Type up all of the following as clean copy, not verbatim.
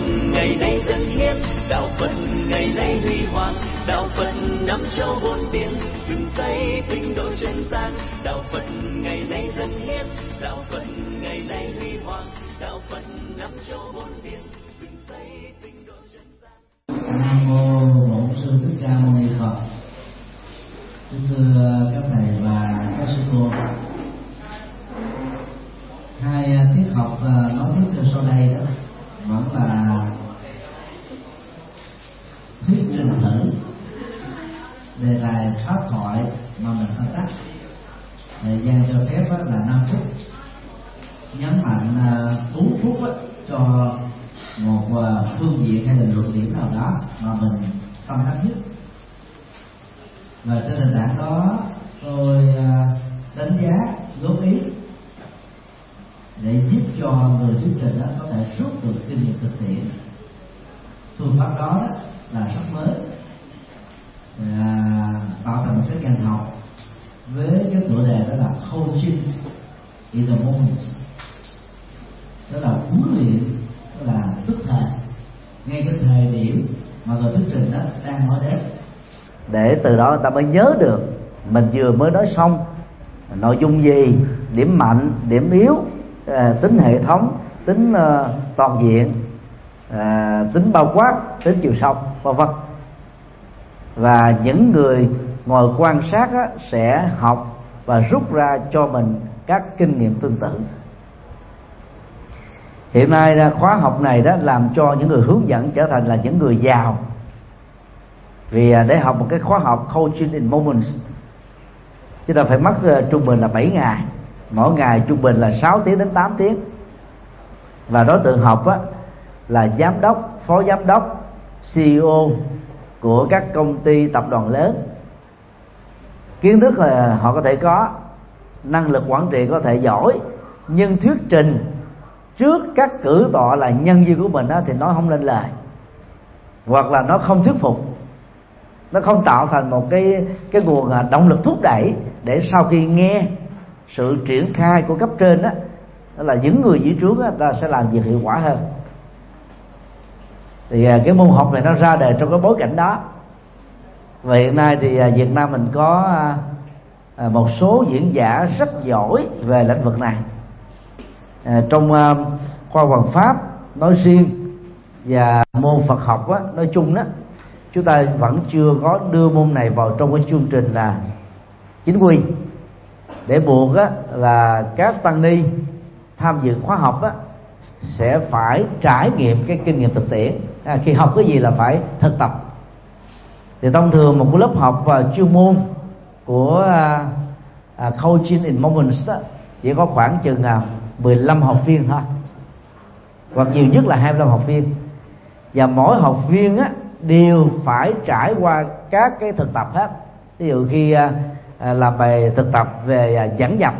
ngày nay dân hiến, đạo Phật ngày nay huy hoàng, đạo Phật năm châu bốn biển, dựng xây tinh độ chân gian. Đạo Phật ngày nay dân hiến, đạo Phật ngày nay huy hoàng, đạo Phật năm châu bốn biển, dựng xây tinh độ chân gian. Nam mô Bổn Sư Thích Ca Mâu Ni Phật. Kính thưa các thầy và các sư cô, hai tiết học nói tiếp sau đây đó vẫn là thuyết trình thử đề tài pháp thoại mà mình phân tích. Thời gian cho phép là 5 phút, nhấn mạnh 4 phút cho một phương diện hay là luận điểm nào đó mà mình tâm đắc nhất. Và trên nền tảng đó tôi đánh giá, góp ý để giúp cho người thuyết trình đó có thể rút được kinh nghiệm thực tiễn. Phương pháp đó là rất mới, tạo thành một cái ngành học với cái tựa đề đó là coaching in the moment, đó là huấn luyện, đó là tức thời, ngay cái thời điểm mà người thuyết trình đó đang nói đến, để từ đó người ta mới nhớ được mình vừa mới nói xong nội dung gì, điểm mạnh, điểm yếu, tính hệ thống, tính toàn diện, tính bao quát, tính chiều sâu, vân vân. Và những người ngồi quan sát sẽ học và rút ra cho mình các kinh nghiệm tương tự. Hiện nay khóa học này đó làm cho những người hướng dẫn trở thành là những người giàu. Vì để học một cái khóa học coaching in moments, chúng ta phải mất trung bình là 7 ngày, mỗi ngày trung bình là 6 tiếng đến 8 tiếng. Và đối tượng học là giám đốc, phó giám đốc, CEO của các công ty tập đoàn lớn. Kiến thức là họ có thể có, năng lực quản trị có thể giỏi, nhưng thuyết trình trước các cử tọa là nhân viên của mình thì nói không nên lời, hoặc là nó không thuyết phục, nó không tạo thành một cái nguồn động lực thúc đẩy để sau khi nghe sự triển khai của cấp trên đó là những người đi trước ta sẽ làm việc hiệu quả hơn. Thì cái môn học này nó ra đời trong cái bối cảnh đó. Và hiện nay thì Việt Nam mình có một số diễn giả rất giỏi về lĩnh vực này. Trong khoa Hoàng Pháp nói riêng và môn Phật học nói chung đó, chúng ta vẫn chưa có đưa môn này vào trong cái chương trình là chính quy, để buộc là các tăng ni tham dự khóa học sẽ phải trải nghiệm cái kinh nghiệm thực tiễn. Khi học cái gì là phải thực tập. Thì thông thường một cái lớp học và chuyên môn của coaching in moments chỉ có khoảng chừng 15 học viên thôi, hoặc nhiều nhất là 25 học viên. Và mỗi học viên đều phải trải qua các cái thực tập hết. Ví dụ khi làm bài thực tập về dẫn dập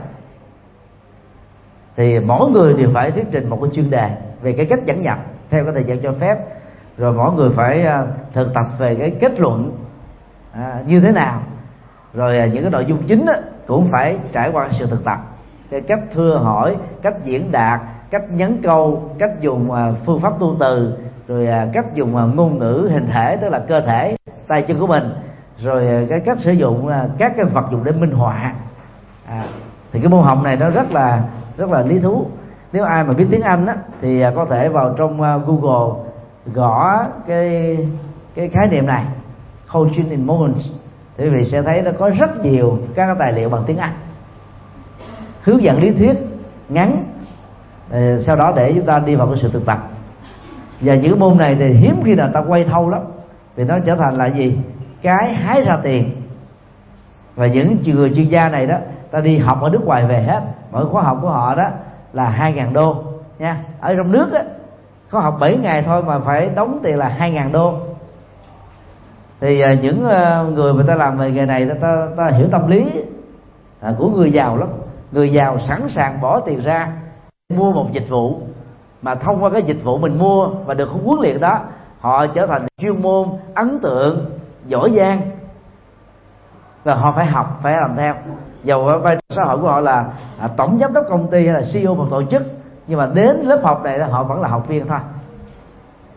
thì mỗi người đều phải thuyết trình một cái chuyên đề về cái cách dẫn dập theo cái thời gian cho phép, rồi mỗi người phải thực tập về cái kết luận như thế nào, rồi những cái nội dung chính cũng phải trải qua sự thực tập, cái cách thưa hỏi, cách diễn đạt, cách nhấn câu, cách dùng phương pháp tu từ, rồi cách dùng ngôn ngữ hình thể, tức là cơ thể, tay chân của mình, rồi cái cách sử dụng các cái vật dụng để minh họa. Thì cái môn học này nó rất là lý thú. Nếu ai mà biết tiếng Anh thì có thể vào trong Google gõ cái khái niệm này, coaching in moments, thì quý vị sẽ thấy nó có rất nhiều các tài liệu bằng tiếng Anh hướng dẫn lý thuyết ngắn, sau đó để chúng ta đi vào cái sự thực tập. Và những môn này thì hiếm khi nào ta quay thâu lắm, vì nó trở thành là gì, cái hái ra tiền. Và những người chuyên gia này đó, ta đi học ở nước ngoài về hết, mỗi khóa học của họ đó là 2.000 đô nha. Ở trong nước có học 7 ngày thôi mà phải đóng tiền là 2.000 đô. Thì những người mà ta làm về nghề này, ta hiểu tâm lý của người giàu lắm. Người giàu sẵn sàng bỏ tiền ra mua một dịch vụ, mà thông qua cái dịch vụ mình mua và được huấn luyện đó, họ trở thành chuyên môn ấn tượng, giỏi giang, và họ phải học, phải làm theo. Dầu vai trò xã hội của họ là tổng giám đốc công ty hay là CEO một tổ chức, nhưng mà đến lớp học này họ vẫn là học viên thôi.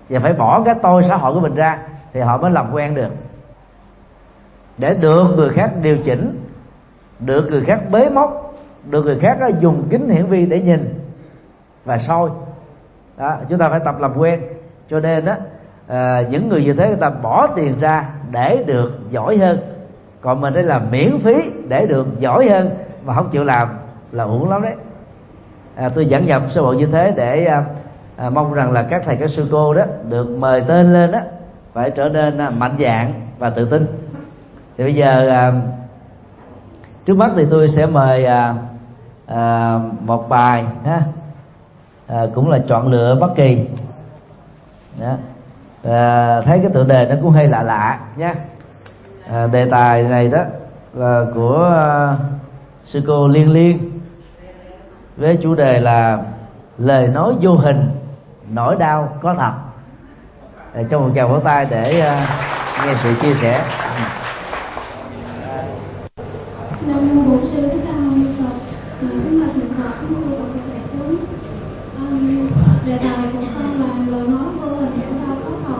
và phải bỏ cái tôi xã hội của mình ra thì họ mới làm quen được, để được người khác điều chỉnh, được người khác bế móc, được người khác dùng kính hiển vi để nhìn và soi. Đó, chúng ta phải tập làm quen. Cho nên đó, những người như thế người ta bỏ tiền ra để được giỏi hơn, còn mình đây là miễn phí để được giỏi hơn mà không chịu làm là uổng lắm đấy. Tôi dẫn nhập sơ bộ như thế để mong rằng là các thầy các sư cô đó được mời tên lên đó phải trở nên mạnh dạn và tự tin. Thì bây giờ trước mắt thì tôi sẽ mời một bài ha, cũng là chọn lựa bất kỳ đó. Thấy cái tựa đề nó cũng hơi lạ lạ nhé. Đề tài này đó là của sư cô Liên Liên với chủ đề là lời nói vô hình, nỗi đau có thật. Trong một tràng vỗ tay để nghe sự chia sẻ. Nam mô Bổn Sư Thích Ca Mâu Ni Phật. Kính bạch thượng tọa, kính thưa toàn thể đại chúng. Đề tài của con là lời nói vô hình của đau có thật.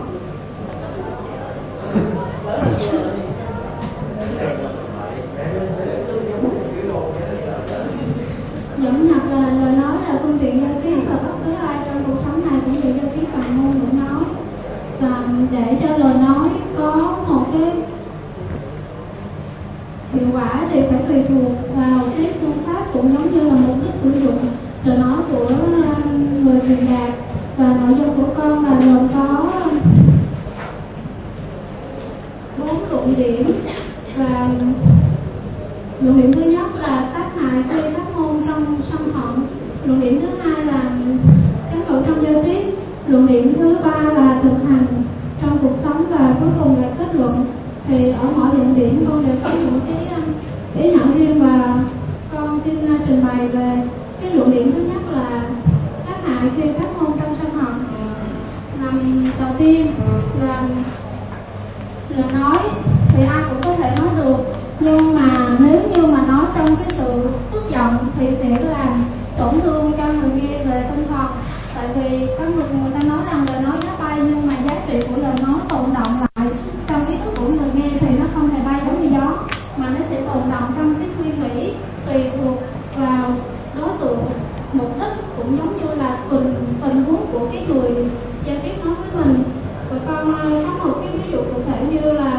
Dẫn nhập là lời nói là phương tiện giao tiếp, và bất cứ ai trong cuộc sống này cũng đều giao tiếp bằng ngôn ngữ nói. Và để cho lời nói có một cái hiệu quả thì phải tùy thuộc vào cái phương pháp, cũng giống như là mục đích sử dụng lời nói của người truyền đạt. Và nội dung của con là gồm có 4 luận điểm. Và luận điểm thứ nhất là tác hại khi phát ngôn trong sân hận. Luận điểm thứ hai là cán bộ trong giao tiếp. Luận điểm thứ ba là thực hành trong cuộc sống, và cuối cùng là kết luận. Thì ở mỗi luận điểm con đều có những cái ý nhận riêng, và con xin trình bày về cái luận điểm thứ nhất là tác hại khi phát ngôn trong sân hận. Đầu tiên là nói thì ai cũng có thể nói được, nhưng mà nếu như mà nói trong cái sự tức giận thì sẽ làm tổn thương cho người nghe về tinh thần. Tại vì có người ta nói rằng lời nói nó bay, nhưng mà giá trị của lời nói tồn động lại trong ý thức của người nghe thì nó không hề bay giống như gió, mà nó sẽ tồn động trong cái suy nghĩ, tùy thuộc vào đối tượng, mục đích, cũng giống như là tình huống của cái người giao tiếp nói với mình. Và con có một cái ví dụ cụ thể như là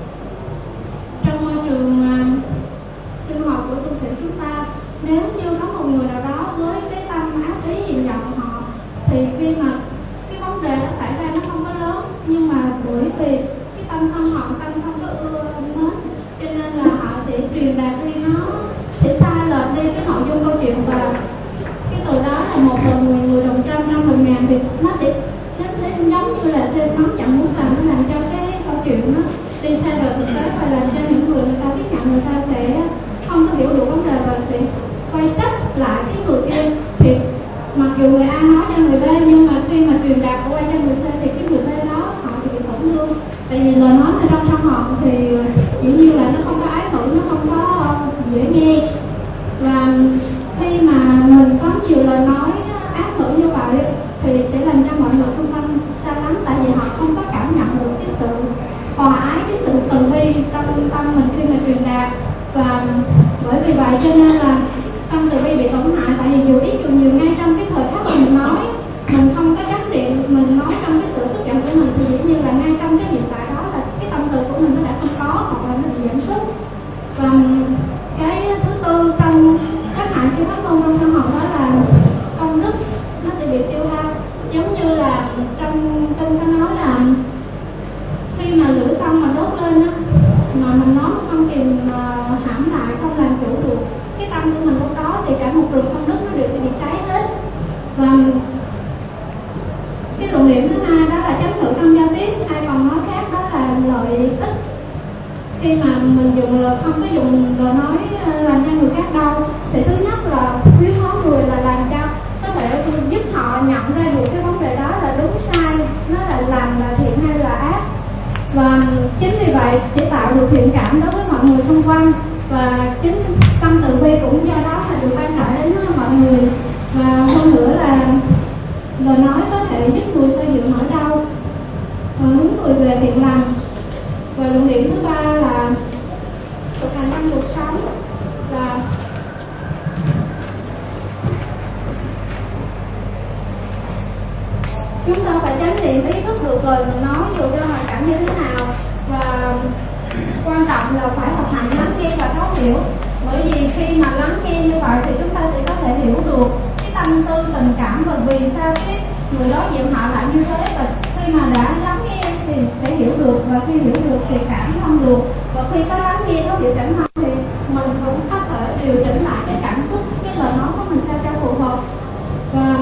trong môi trường sinh hoạt của tu sĩ chúng ta, nếu như có một người nào đó với cái tâm ác ý nhìn nhận họ, thì khi mà cái vấn đề nó xảy ra nó không có lớn, nhưng mà bởi vì cái tâm thân hận, tâm không có ưa mến, cho nên là họ sẽ truyền đạt đi, nó sẽ sai lệch đi cái nội dung câu chuyện. Và cái từ đó là một lần 10 người đồng trăm, 5 đồng ngàn, thì nó sẽ giống như là thêm mắm chẳng muốn làm, nó làm cho cái câu chuyện nó đi sai lệch thực tế, và làm cho những người ta tiếp nhận, người ta sẽ không có hiểu được vấn đề và sẽ quay trách lại cái người kia. Thì mặc dù người A nói cho người B, nhưng mà khi mà truyền đạt qua cho người C thì cái người B đó họ bị tổn thương. Tại vì lời nói ở trong sân hận thì dĩ nhiên là nó không có ái ngữ, nó không có dễ nghe. Và khi mà mình có nhiều lời nói ác ngữ như vậy thì sẽ làm cho mọi người xung quanh xa lắng, tại vì họ không có cảm nhận được cái sự hòa ái, cái sự từ bi trong tâm mình khi mà truyền đạt. Và bởi vì vậy cho nên là tâm từ bi bị tổn hại, tại vì dù ít dù nhiều ngay trong cái thời khắc mình nói, mình không có tránh điện, mình nói trong cái sự tức giận của mình, thì dĩ nhiên là ngay trong cái hiện tại đó là cái tâm từ của mình nó đã không có, hoặc là nó bị giảm sút. Và cái thứ tư trong tác hại khi phát ngôn trong sân hận đó là công đức nó sẽ bị tiêu hao. Giống như là trong kinh có nói là khi mà lửa xong mà đốt lên á, mà mình nói mà không kìm hãm lại, không làm chủ được cái tâm của mình lúc đó, thì cả một rừng công đức nó đều sẽ bị cháy hết. Và cái luận điểm thứ hai đó là chánh ngữ trong giao tiếp, hay còn nói khác đó là lợi ích. Khi mà mình dùng lời, không có dùng lời nói làm cho người khác đau, thì thứ nhất là khuyến hóa người, là làm cho có thể giúp họ nhận ra được cái vấn đề đó là đúng sai, nó là làm là thiện hay là ác. Và chính vì vậy sẽ tạo được thiện cảm đối với mọi người xung quanh, và chính tâm từ bi cũng do đó là được ban rãi đến mọi người. Và hơn nữa là lời nói có thể giúp người xoa dịu nỗi đau, chúng ta phải chánh niệm ý thức được lời mình nói dù cho hoàn cảnh như thế nào, và quan trọng là phải học hành lắng nghe và thấu hiểu. Bởi vì khi mà lắng nghe như vậy thì chúng ta sẽ có thể hiểu được cái tâm tư tình cảm và vì sao cái người đối diện họ lại như thế, và khi mà đã lắng nghe thì sẽ hiểu được, và khi hiểu được thì cảm thông được, và khi có lắng nghe có hiểu cảm thông thì mình cũng có thể điều chỉnh lại cái cảm xúc, cái lời nói của mình sao cho phù hợp. Và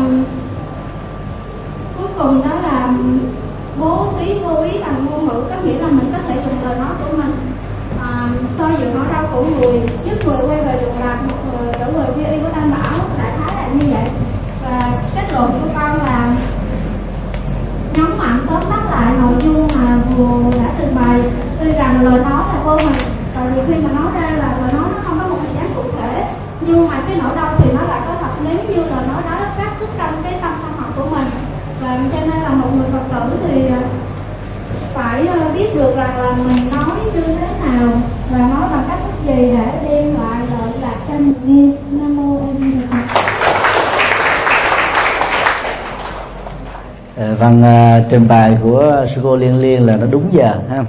cuối cùng đó là bố thí vô ý bằng ngôn ngữ, có nghĩa là mình có thể dùng lời nói của mình xoa dịu nỗi đau của người, giúp người quay về đường lành, một người trở về phía y của Tam Bảo, đại khái là như vậy. Và kết luận của con là nhấn mạnh tóm tắt lại nội dung mà vừa đã trình bày. Tuy rằng lời nói là vô hình, tại vì khi mà nói ra là lời nói nó không có một hình dáng cụ thể, nhưng mà cái nỗi đau thì nó lại có thật nếu như lời nói đó phát xuất trong cái tâm học của mình. Và cho nên là một người Phật tử thì phải biết được rằng là mình nói như thế nào và nói bằng cách gì để đem lại lợi lạc cho người nghe. Nam mô A Di Đà Phật. Văn trình bày của sư cô Liên Liên là nó đúng giờ ha.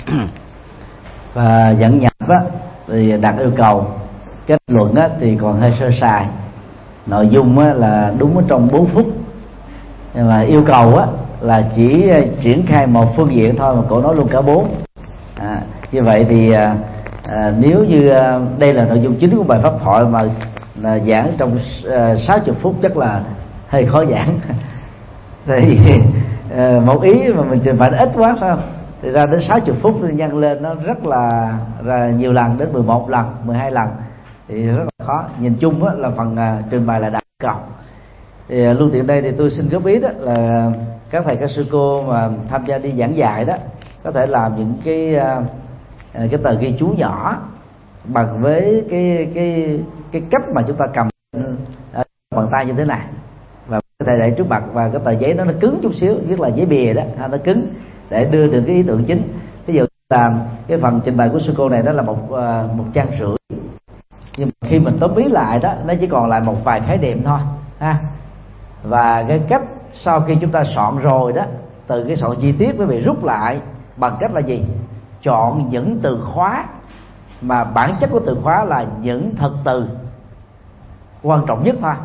Và dẫn nhập á, thì đặt yêu cầu, kết luận á, thì còn hơi sơ sài, nội dung á, là đúng ở trong 4 phút, nhưng mà yêu cầu á, là chỉ triển khai một phương diện thôi mà cổ nói luôn cả 4. Như vậy thì nếu như đây là nội dung chính của bài pháp thoại mà là giảng trong 60 phút chắc là hơi khó giảng. Thì một ý mà mình trình bày ít quá phải không? Thì ra đến 60 phút thì nhân lên nó rất là nhiều lần, đến 11 lần, 12 lần thì rất là khó. Nhìn chung á, là phần trình bày là đạt cầu. Thì luôn tiện đây thì tôi xin góp ý đó là các thầy các sư cô mà tham gia đi giảng dạy đó có thể làm những cái tờ ghi chú nhỏ bằng với cái cách mà chúng ta cầm bàn tay như thế này, và có thể để trước mặt, và cái tờ giấy nó cứng chút xíu, nhất là giấy bìa đó, nó cứng để đưa được cái ý tưởng chính. Ví dụ là cái phần trình bày của sư cô này đó là một trang rưỡi, nhưng mà khi mình tóm ý lại đó nó chỉ còn lại một vài khái niệm thôi ha. Và cái cách sau khi chúng ta soạn rồi đó, từ cái soạn chi tiết quý vị rút lại bằng cách là gì? Chọn những từ khóa mà bản chất của từ khóa là những thực từ quan trọng nhất thôi.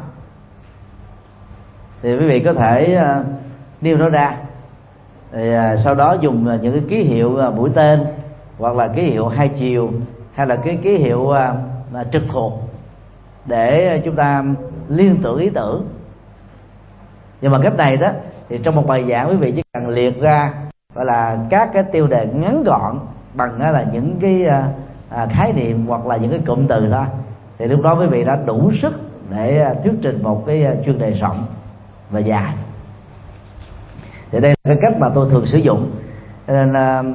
Thì quý vị có thể nêu nó ra, thì sau đó dùng những cái ký hiệu mũi tên, hoặc là ký hiệu hai chiều, hay là cái ký hiệu trực thuộc để chúng ta liên tưởng ý tưởng. Nhưng mà cách này đó thì trong một bài giảng quý vị chỉ cần liệt ra gọi là các cái tiêu đề ngắn gọn bằng là những cái khái niệm hoặc là những cái cụm từ thôi, thì lúc đó quý vị đã đủ sức để thuyết trình một cái chuyên đề rộng và dài. Thì đây là cái cách mà tôi thường sử dụng. Nên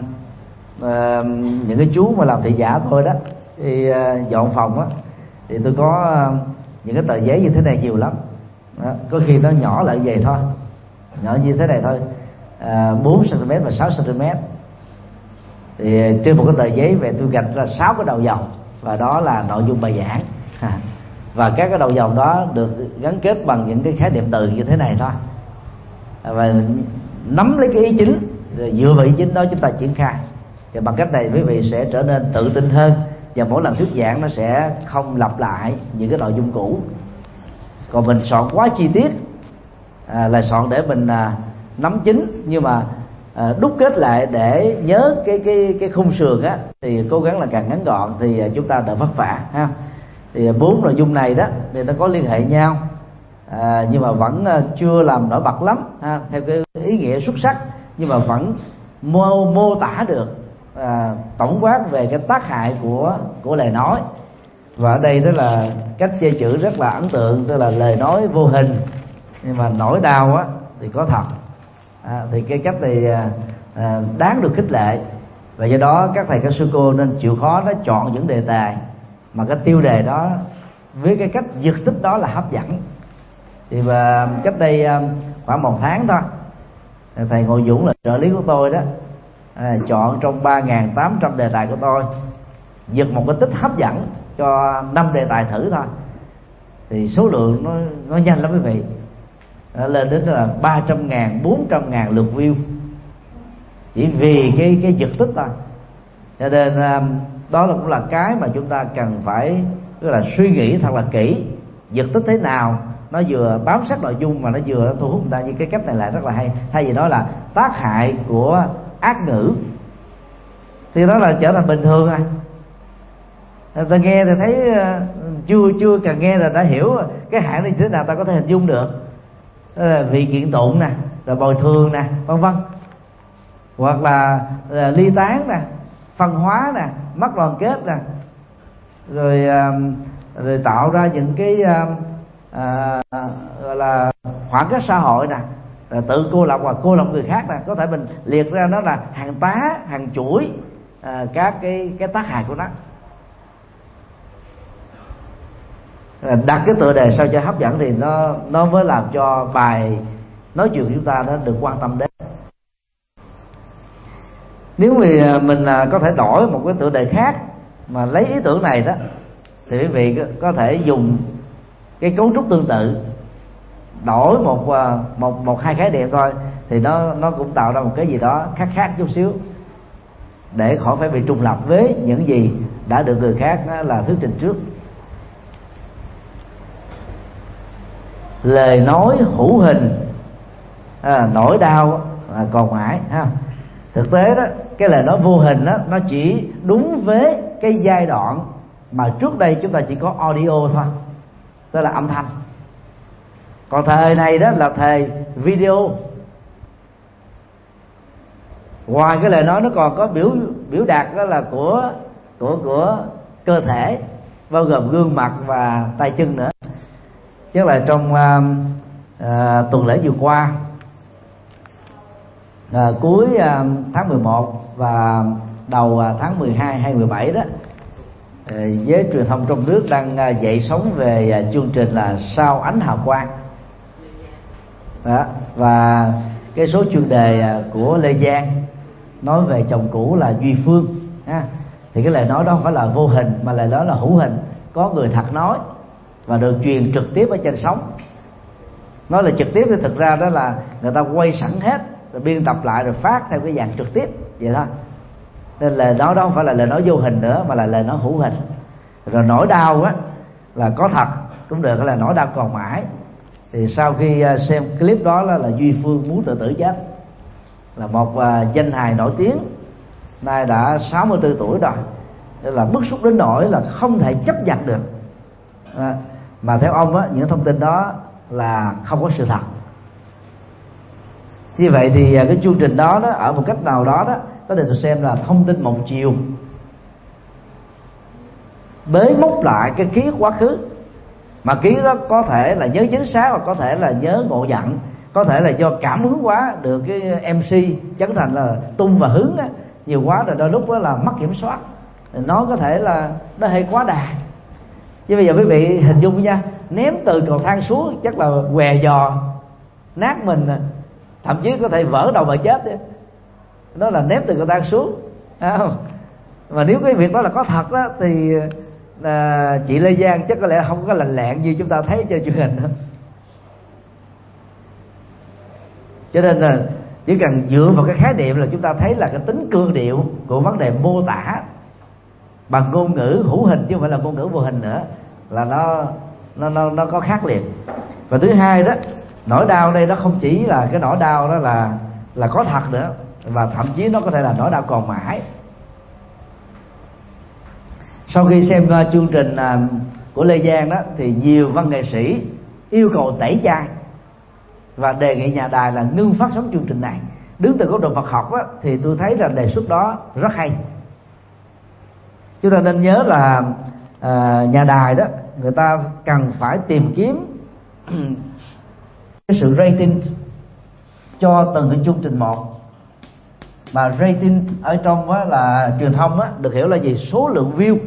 những cái chú mà làm thị giả thôi đó thì dọn phòng á, thì tôi có những cái tờ giấy như thế này nhiều lắm đó. Có khi nó nhỏ lại vậy thôi, nhỏ như thế này thôi, 4 cm và 6 cm. Thì trên một cái tờ giấy về tôi gạch ra 6 cái đầu dòng, và đó là nội dung bài giảng. Và các cái đầu dòng đó được gắn kết bằng những cái khái niệm từ như thế này thôi, và nắm lấy cái ý chính, rồi dựa vào ý chính đó chúng ta triển khai. Và bằng cách này quý vị sẽ trở nên tự tin hơn, và mỗi lần thuyết giảng nó sẽ không lặp lại những cái nội dung cũ. Còn mình soạn quá chi tiết là soạn để mình nắm chính, nhưng mà đúc kết lại để nhớ cái khung sườn á, thì cố gắng là càng ngắn gọn thì chúng ta đỡ vất vả ha. Thì 4 nội dung này đó thì nó có liên hệ nhau, nhưng mà vẫn chưa làm nổi bật lắm ha, theo cái ý nghĩa xuất sắc, nhưng mà vẫn mô tả được tổng quát về cái tác hại của lời nói. Và ở đây đó là cách chơi chữ rất là ấn tượng, tức là lời nói vô hình nhưng mà nỗi đau á thì có thật. Thì cái cách này đáng được khích lệ, và do đó các thầy các sư cô nên chịu khó đó chọn những đề tài mà cái tiêu đề đó với cái cách giật tích đó là hấp dẫn. Thì cách đây khoảng 1 tháng thôi, thầy Ngô Dũng là trợ lý của tôi đó, chọn trong 3.800 đề tài của tôi, giật một cái tích hấp dẫn cho 5 đề tài thử thôi, thì số lượng nó nhanh lắm quý vị. lên đến là 300.000, 400.000 lượt view chỉ vì cái giật tích thôi. Cho nên đó cũng là cái mà chúng ta cần phải tức là suy nghĩ thật là kỹ, giật tích thế nào nó vừa bám sát nội dung mà nó vừa thu hút người ta. Như cái cách này lại rất là hay. Thay vì nói là tác hại của ác ngữ thì đó là trở thành bình thường à. Người ta nghe thì thấy chưa cần nghe là đã hiểu cái hại nó như thế nào, ta có thể hình dung được. Vị kiện tụng nè, rồi bồi thường nè, vân vân, hoặc là ly tán nè, phân hóa nè, mất đoàn kết nè, rồi tạo ra những cái gọi là khoảng cách xã hội nè, rồi tự cô lập hoặc cô lập người khác nè. Có thể mình liệt ra nó là hàng tá, hàng chuỗi các cái tác hại của nó. Đặt cái tựa đề sao cho hấp dẫn thì nó mới làm cho bài nói chuyện của chúng ta nó được quan tâm đến. Nếu mình có thể đổi một cái tựa đề khác mà lấy ý tưởng này đó, thì quý vị có thể dùng cái cấu trúc tương tự, đổi một hai khái niệm thôi, thì nó cũng tạo ra một cái gì đó khác chút xíu, để khỏi phải bị trùng lập với những gì đã được người khác là thuyết trình trước. Lời nói hữu hình, nỗi đau còn mãi ha. Thực tế đó, cái lời nói vô hình đó, nó chỉ đúng với cái giai đoạn mà trước đây chúng ta chỉ có audio thôi, tức là âm thanh. Còn thời này đó là thời video. Ngoài cái lời nói nó còn có biểu đạt đó là của cơ thể, bao gồm gương mặt và tay chân nữa. Chắc là trong tuần lễ vừa qua, cuối tháng 11 và đầu tháng 12 hay 17 đó, giới truyền thông trong nước đang dậy sóng về chương trình là Sau Ánh Hào Quang đó. Và cái số chuyên đề của Lê Giang nói về chồng cũ là Duy Phương ha. Thì cái lời nói đó không phải là vô hình, mà lời nói là hữu hình, có người thật nói và được truyền trực tiếp ở trên sóng. Nói là trực tiếp thì thực ra đó là người ta quay sẵn hết rồi biên tập lại rồi phát theo cái dạng trực tiếp vậy thôi. Nên lời nói đó không phải là lời nói vô hình nữa, mà là lời nói hữu hình. Rồi nỗi đau á là có thật cũng được, là nỗi đau còn mãi. Thì sau khi xem clip đó là Duy Phương muốn tự tử chết, là một danh hài nổi tiếng, nay đã 64 tuổi rồi, nên là bức xúc đến nỗi là không thể chấp nhận được. Mà theo ông á, những thông tin đó là không có sự thật. Như vậy thì cái chương trình đó ở một cách nào đó có thể được xem là thông tin một chiều, bế móc lại cái ký ức quá khứ. Mà ký ức đó có thể là nhớ chính xác, hoặc có thể là nhớ ngộ nhận, có thể là do cảm hứng quá, được cái MC Trấn Thành là tung và hứng á, nhiều quá rồi đôi lúc đó là mất kiểm soát, nó có thể là nó hơi quá đà. Chứ bây giờ quý vị hình dung nha, ném từ cầu thang xuống chắc là què giò nát mình, thậm chí có thể vỡ đầu mà chết đấy. Đó là ném từ cầu thang xuống, không? Mà nếu cái việc đó là có thật đó thì chị Lê Giang chắc có lẽ không có lành lẹn như chúng ta thấy trên truyền hình nữa. Cho nên là chỉ cần dựa vào cái khái niệm là chúng ta thấy là cái tính cương điệu của vấn đề mô tả bằng ngôn ngữ hữu hình chứ không phải là ngôn ngữ vô hình nữa, là nó có khác liền. Và thứ hai đó, nỗi đau đây nó không chỉ là cái nỗi đau đó là có thật nữa, và thậm chí nó có thể là nỗi đau còn mãi. Sau khi xem chương trình của Lê Giang đó, thì nhiều văn nghệ sĩ yêu cầu tẩy chay và đề nghị nhà đài là ngưng phát sóng chương trình này. Đứng từ góc độ Phật học á, thì tôi thấy là đề xuất đó rất hay. Chúng ta nên nhớ là nhà đài đó, người ta cần phải tìm kiếm cái sự rating cho từng cái chương trình một. Mà rating ở trong á, là truyền thông á, được hiểu là gì? Số lượng view.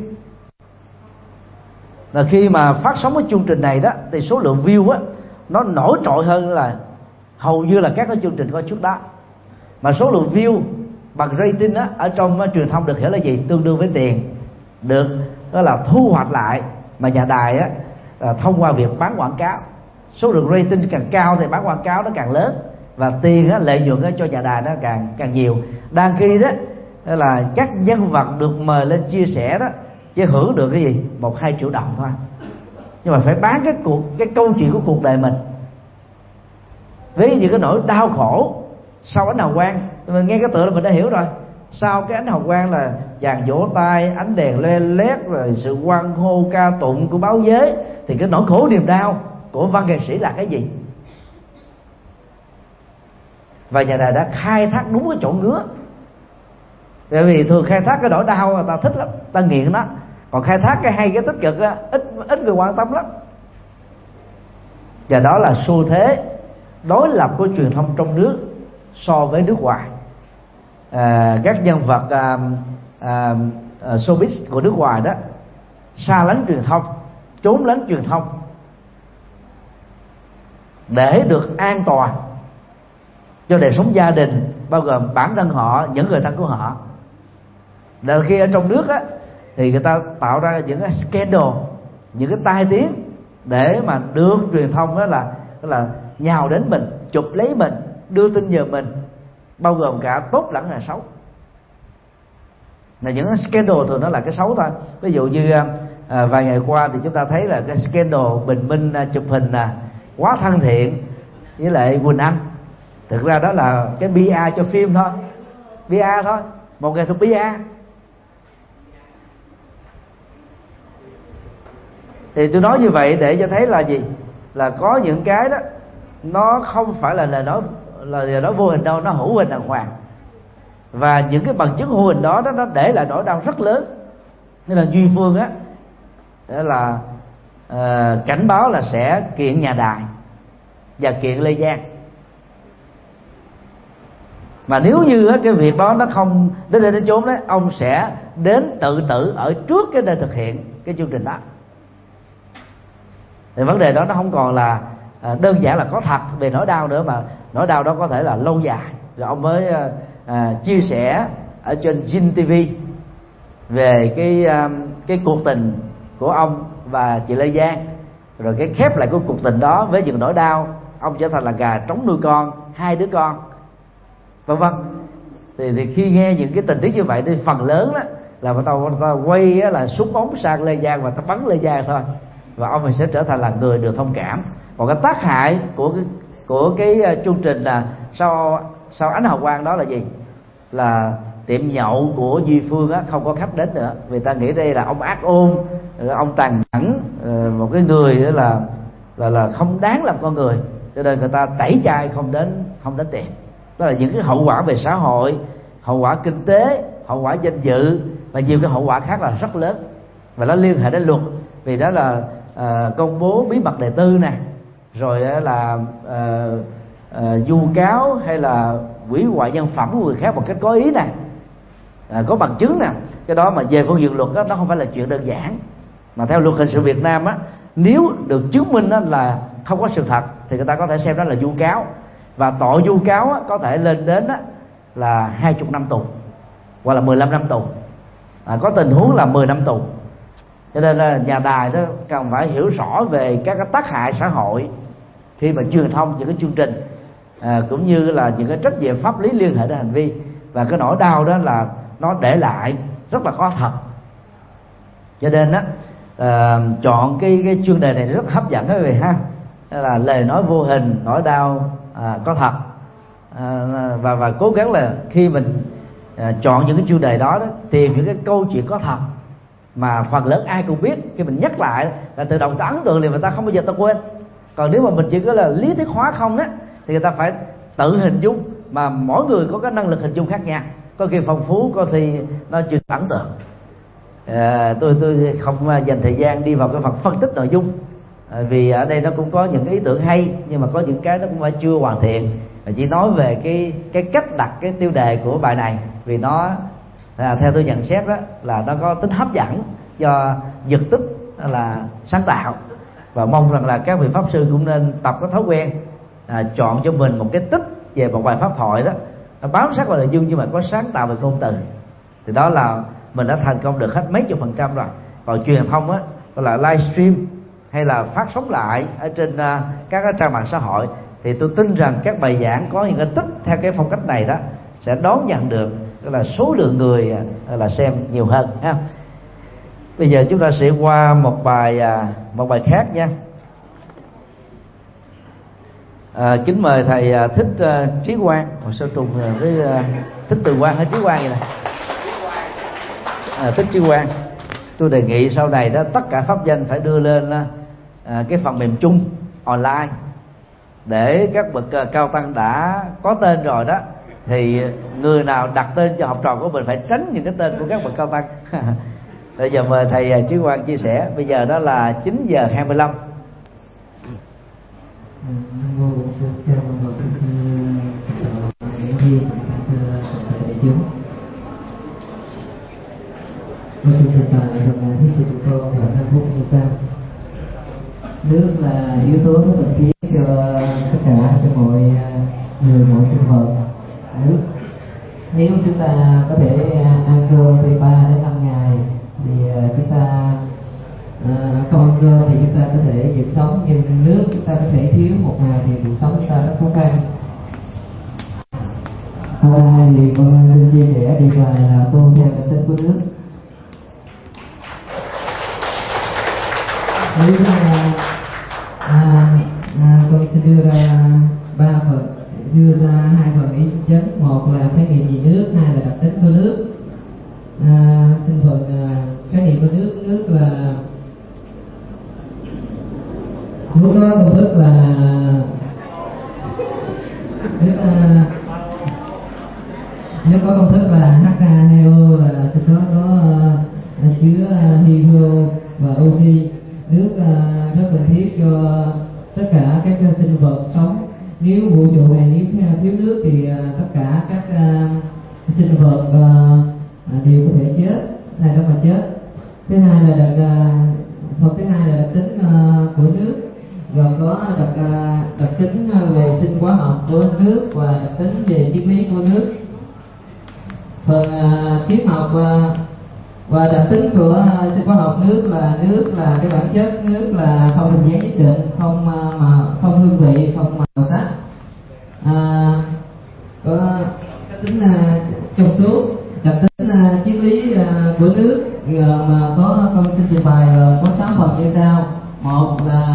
Là khi mà phát sóng cái chương trình này đó, thì số lượng view á, nó nổi trội hơn là hầu như là các cái chương trình có trước đó. Mà số lượng view bằng rating á, ở trong truyền thông được hiểu là gì? Tương đương với tiền được đó là thu hoạch lại mà nhà đài á, thông qua việc bán quảng cáo. số lượng rating càng cao thì bán quảng cáo nó càng lớn, và tiền á, lợi nhuận á, cho nhà đài nó càng nhiều. Đang khi đó là các nhân vật được mời lên chia sẻ đó chỉ hưởng được cái gì 1-2 triệu đồng thôi, nhưng mà phải bán cái câu chuyện của cuộc đời mình với những cái nỗi đau khổ sau ánh hào quang. Mình nghe cái tựa là mình đã hiểu rồi. Sau cái ánh hào quang là dàn vỗ tay, ánh đèn le lét, rồi sự hoan hô ca tụng của báo giới, thì cái nỗi khổ niềm đau của văn nghệ sĩ là cái gì? Và nhà đài đã khai thác đúng cái chỗ ngứa. Tại vì thường khai thác cái nỗi đau người ta thích lắm, ta nghiện nó. Còn khai thác cái hay, cái tích cực á, ít người quan tâm lắm. Và đó là xu thế đối lập của truyền thông trong nước so với nước ngoài. Các nhân vật showbiz của nước ngoài đó xa lánh truyền thông, trốn lánh truyền thông để được an toàn cho đời sống gia đình, bao gồm bản thân họ, những người thân của họ. Là khi ở trong nước á, thì người ta tạo ra những cái scandal, những cái tai tiếng để mà đưa truyền thông đó là nhào đến mình, chụp lấy mình, đưa tin về mình, bao gồm cả tốt lẫn là xấu. Là những cái scandal thường nó là cái xấu thôi. Ví dụ như vài ngày qua thì chúng ta thấy là cái scandal Bình Minh chụp hình quá thân thiện với lại Quỳnh Anh. Thực ra đó là cái PR cho phim thôi, PR thôi, một nghệ thuật PR. Thì tôi nói như vậy để cho thấy là gì? Là có những cái đó nó không phải là lời nói vô hình đâu, nó hữu hình đàng hoàng. Và những cái bằng chứng hữu hình đó nó để lại nỗi đau rất lớn. Nên là Duy Phương á là cảnh báo là sẽ kiện nhà đài và kiện Lê Giang. Mà nếu như cái việc đó nó không đến đây đến chốn đấy, ông sẽ đến tự tử ở trước cái nơi thực hiện cái chương trình đó. Thì vấn đề đó nó không còn là đơn giản là có thật về nỗi đau nữa, mà nỗi đau đó có thể là lâu dài. Rồi ông mới chia sẻ ở trên Zin TV về cái cuộc tình của ông và chị Lê Giang, rồi cái khép lại của cuộc tình đó với những nỗi đau ông trở thành là gà trống nuôi con, 2 đứa con, vân vân. Thì khi nghe những cái tình tiết như vậy thì phần lớn đó là người ta quay là súng ống sang Lê Giang và ta bắn Lê Giang thôi, và ông sẽ trở thành là người được thông cảm. Còn cái tác hại của cái chương trình là sau ánh hào quang đó là gì? Là tiệm nhậu của Duy Phương á, không có khách đến nữa, vì ta nghĩ đây là ông ác ôn, ông tàn nhẫn, một cái người đó là không đáng làm con người, cho nên người ta tẩy chay không đến tiệm. Đó là những cái hậu quả về xã hội, hậu quả kinh tế, hậu quả danh dự và nhiều cái hậu quả khác là rất lớn, và nó liên hệ đến luật. Vì đó là công bố bí mật đời tư nè, rồi là vu cáo hay là hủy hoại nhân phẩm của người khác một cách có ý nè, có bằng chứng nè. Cái đó mà về phương diện luật đó, nó không phải là chuyện đơn giản. Mà theo luật hình sự Việt Nam á, nếu được chứng minh đó là không có sự thật thì người ta có thể xem đó là vu cáo, và tội vu cáo á, có thể lên đến á, là 20 năm tù hoặc là 15 năm tù, có tình huống là 10 năm tù. Cho nên là nhà đài đó cần phải hiểu rõ về các cái tác hại xã hội khi mà truyền thông những cái chương trình, cũng như là những cái trách nhiệm pháp lý liên hệ đến hành vi. Và cái nỗi đau đó là nó để lại rất là có thật. Cho nên đó chọn cái chuyên đề này rất hấp dẫn quý vị ha. Đó là lời nói vô hình, nỗi đau có thật. Và cố gắng là khi mình chọn những cái chuyên đề đó, tìm những cái câu chuyện có thật mà phần lớn ai cũng biết, khi mình nhắc lại là tự động ta ấn tượng liền, mà ta không bao giờ ta quên. Còn nếu mà mình chỉ có là lý thuyết hóa không đó, thì người ta phải tự hình dung, mà mỗi người có cái năng lực hình dung khác nhau, có khi phong phú, có khi nó chưa ấn tượng. Tôi không dành thời gian đi vào cái phần phân tích nội dung, vì ở đây nó cũng có những ý tưởng hay, nhưng mà có những cái nó cũng phải chưa hoàn thiện. Chỉ nói về cái cách đặt cái tiêu đề của bài này, vì nó theo tôi nhận xét đó là nó có tính hấp dẫn do giật tức là sáng tạo. Và mong rằng là các vị pháp sư cũng nên tập cái thói quen chọn cho mình một cái tích về một bài pháp thoại đó, nó bám sát vào nội dung nhưng mà có sáng tạo về ngôn từ, thì đó là mình đã thành công được hết mấy chục % rồi. Còn truyền thông á là livestream hay là phát sóng lại ở trên các trang mạng xã hội, thì tôi tin rằng các bài giảng có những cái tích theo cái phong cách này đó sẽ đón nhận được là số lượng người là xem nhiều hơn ha. Bây giờ chúng ta sẽ qua một bài khác nha. Kính mời thầy Thích Trí Quang. Sao trùng với Thích Từ Quang hay Trí Quang vậy này? Thích Trí Quang. Tôi đề nghị sau này đó tất cả pháp danh phải đưa lên cái phần mềm chung online, để các bậc cao tăng đã có tên rồi đó, thì người nào đặt tên cho học trò của mình phải tránh những cái tên của các bậc cao tăng. Bây giờ mời thầy Trí Quang chia sẻ. Bây giờ đó là 9 giờ 25. Tôi xin trình bày phần thuyết trình của tôi vào 5 phút như sau. Nước là yếu tố rất cần thiết cho tất cả, cho mọi người, mọi sinh vật. Nước, nếu chúng ta có thể ăn cơm từ 3 đến 5 ngày thì chúng ta không ăn cơm thì chúng ta có thể giữ sống, nhưng nước chúng ta có thể thiếu một ngày thì cuộc sống chúng ta rất khó khăn. Hôm nay thì con xin chia sẻ điều bài là tuân theo đặc tính của nước. Nếu con sẽ đưa ra 3 phần, đưa ra 2 phần ý chính. Một là khái niệm về nước, hai là đặc tính của nước. Xin phần khái niệm của nước. Nước là nước có công thức là nước có công thức là H2O, là trong đó có chứa hydro và oxy. Nước rất cần thiết cho tất cả các sinh vật sống. Nếu vũ trụ này nếu thiếu nước thì tất cả các sinh vật đều có thể chết, hay đó mà chết. Thứ hai là phần thứ hai là đặc tính của nước, gồm có đặc tính về sinh hóa học của nước và đặc tính về triết lý của nước. Phần triết học và đặc tính của sinh hóa học nước là cái bản chất, nước là không hình dáng nhất định, không hương vị, không màu sắc, có đặc tính trong suốt. Đặc tính triết lý của nước mà có con xin trình bày có 6 phần như sau. Một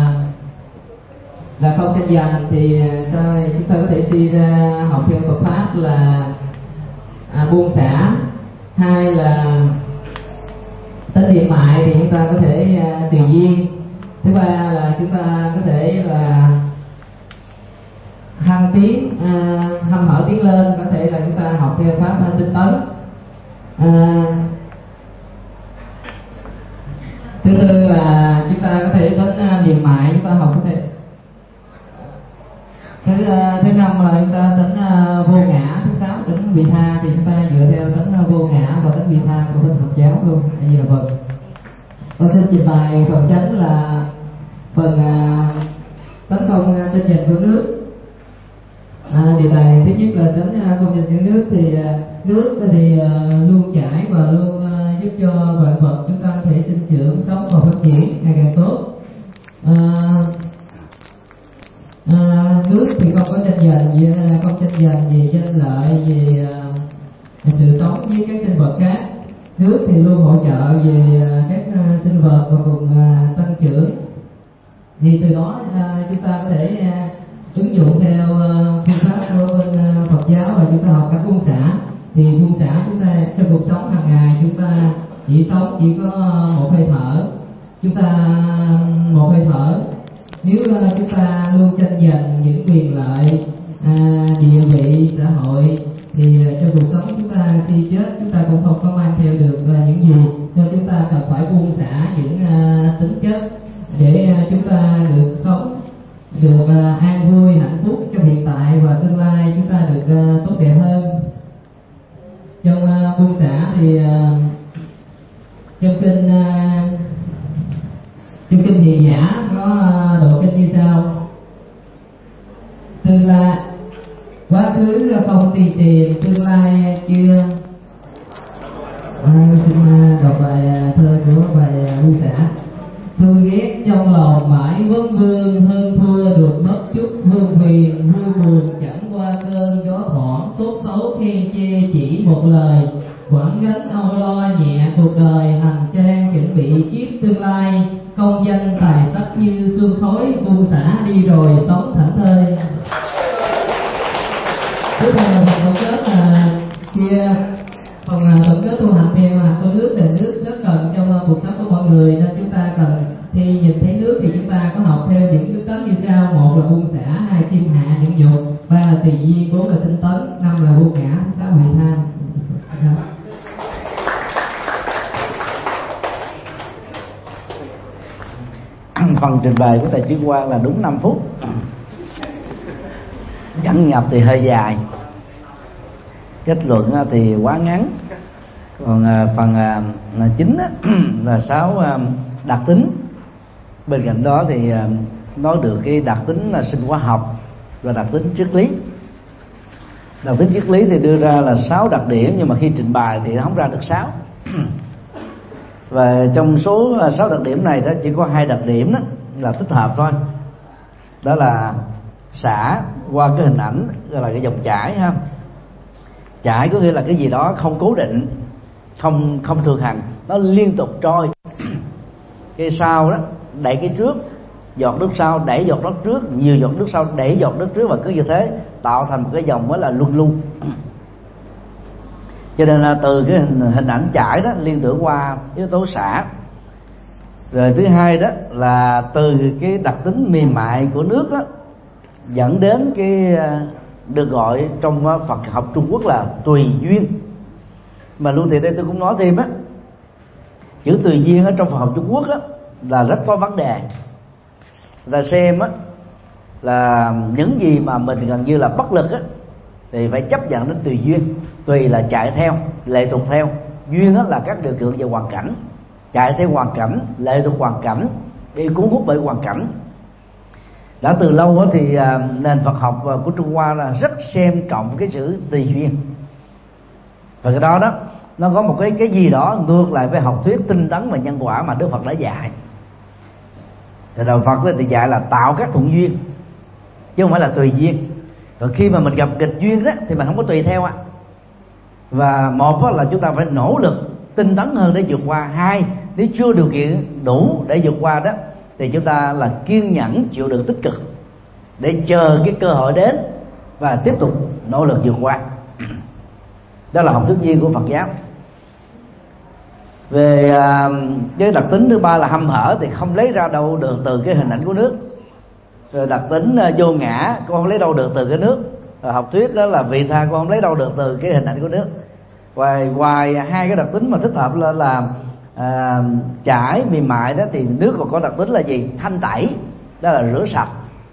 là không tranh giành, thì sao chúng ta có thể suy ra học theo Phật pháp là buông xả. Hai là tính điện mại, thì chúng ta có thể tùy duyên. Thứ ba là chúng ta có thể là hăm hở tiến lên, có thể là chúng ta học theo pháp tinh tấn. Thứ tư là chúng ta có thể đến điện mại, chúng ta học có thể. Thứ năm là chúng ta tính vô ngã. Thứ sáu tính vị tha, thì chúng ta dựa theo tính vô ngã và tính vị tha của bên Phật giáo luôn. Như là Phật. Con xin trình bày phần chánh là phần tấn công tinh dịch của nước. Điều này thứ nhất là tính công trình của nước, thì nước thì luôn chảy và luôn giúp cho vạn vật chúng ta có thể sinh trưởng, sống và phát triển ngày càng tốt. Nước thì không có tranh giành gì danh lợi, vì sự sống với các sinh vật khác. Nước thì luôn hỗ trợ về các sinh vật và cùng tăng trưởng. Thì từ đó chúng ta có thể ứng dụng theo phương pháp của bên Phật giáo, và chúng ta học cách buông xả. Thì buông xả chúng ta trong cuộc sống hàng ngày, chúng ta chỉ sống chỉ có một hơi thở. Chúng ta một hơi thở. Nếu chúng ta luôn tranh giành những quyền lợi, địa vị, xã hội, thì trong cuộc sống chúng ta khi chết chúng ta cũng không có mang theo được những gì. Nên chúng ta cần phải buông xả những tính chất để chúng ta được sống, được an vui, hạnh phúc trong hiện tại, và tương lai chúng ta được tốt đẹp hơn. Trong buông xả thì trong kinh Hiền Giả có độ kinh như sau: tương lai quá khứ không đi tìm, tương lai chưa. Xin đọc bài thơ của bài buông xả. Thương ghét trong lòng phiền vui buồn chẳng qua cơn gió thoảng, tốt xấu khen chê chỉ một lời, quẳng gánh âu lo nhẹ cuộc đời, hành trang chuẩn bị kiếp tương lai, công danh tài sắc như sương khói, buông xả đi rồi sống thảnh thơi. Tiếp theo là phần tổng kết là chia phần tổng kết tu hành theo con nước, là nước rất cần trong cuộc sống của mọi người, nên chúng ta cần khi nhìn thấy nước thì chúng ta có học theo những đức tánh như sau: một là buông xả, hai thiên hạ nhẫn nhục, ba là tùy duyên, bốn là tinh tấn, năm là vô ngã, sáu vị tha. Phần trình bày của thầy Chí Quang là đúng 5 phút, dẫn nhập thì hơi dài, kết luận thì quá ngắn. Còn phần chính là 6 đặc tính. Bên cạnh đó thì nói được cái đặc tính là sinh hóa học và đặc tính triết lý. Đặc tính triết lý thì đưa ra là 6 đặc điểm, nhưng mà khi trình bày thì không ra được 6. Và trong số 6 đặc điểm này đó, chỉ có 2 đặc điểm đó là thích hợp thôi. Đó là xả qua cái hình ảnh gọi là cái dòng chảy ha. Chảy có nghĩa là cái gì đó không cố định, không thường hằng, nó liên tục trôi. Cái sau đó đẩy cái trước, giọt nước sau đẩy giọt nước trước, nhiều giọt nước sau đẩy giọt nước trước, và cứ như thế tạo thành một cái dòng mới là luân lưu. Cho nên là từ cái hình ảnh chảy đó liên tưởng qua yếu tố xả. Rồi thứ hai đó là từ cái đặc tính mềm mại của nước đó dẫn đến cái được gọi trong Phật học Trung Quốc là tùy duyên. Mà luôn thì đây tôi cũng nói thêm á, chữ tùy duyên ở trong Phật học Trung Quốc á là rất có vấn đề. Người ta xem á là những gì mà mình gần như là bất lực á thì phải chấp nhận đến tùy duyên. Tùy là chạy theo, lệ thuộc theo, duyên á là các điều kiện về hoàn cảnh. Chạy theo hoàn cảnh, lệ thuộc hoàn cảnh, bị cuốn hút bởi hoàn cảnh. Đã từ lâu á thì nền Phật học của Trung Hoa là rất xem trọng cái chữ tùy duyên. Và cái đó đó nó có một cái gì đó ngược lại với học thuyết tinh tấn và nhân quả mà Đức Phật đã dạy. Thì đạo Phật thì dạy là tạo các thuận duyên chứ không phải là tùy duyên. Rồi khi mà mình gặp nghịch duyên đó thì mình không có tùy theo Và một là chúng ta phải nỗ lực tinh tấn hơn để vượt qua. Hai, nếu chưa điều kiện đủ để vượt qua đó thì chúng ta là kiên nhẫn chịu đựng tích cực để chờ cái cơ hội đến và tiếp tục nỗ lực vượt qua. Đó là học thuyết duyên của Phật giáo. Về cái đặc tính thứ ba là hăm hở thì không lấy ra đâu được từ cái hình ảnh của nước. Rồi đặc tính vô ngã cũng không lấy đâu được từ cái nước. Rồi học thuyết đó là vị tha cũng không lấy đâu được từ cái hình ảnh của nước. Ngoài hai cái đặc tính mà thích hợp là chảy mềm mại đó, thì nước còn có đặc tính là gì? Thanh tẩy, đó là rửa sạch.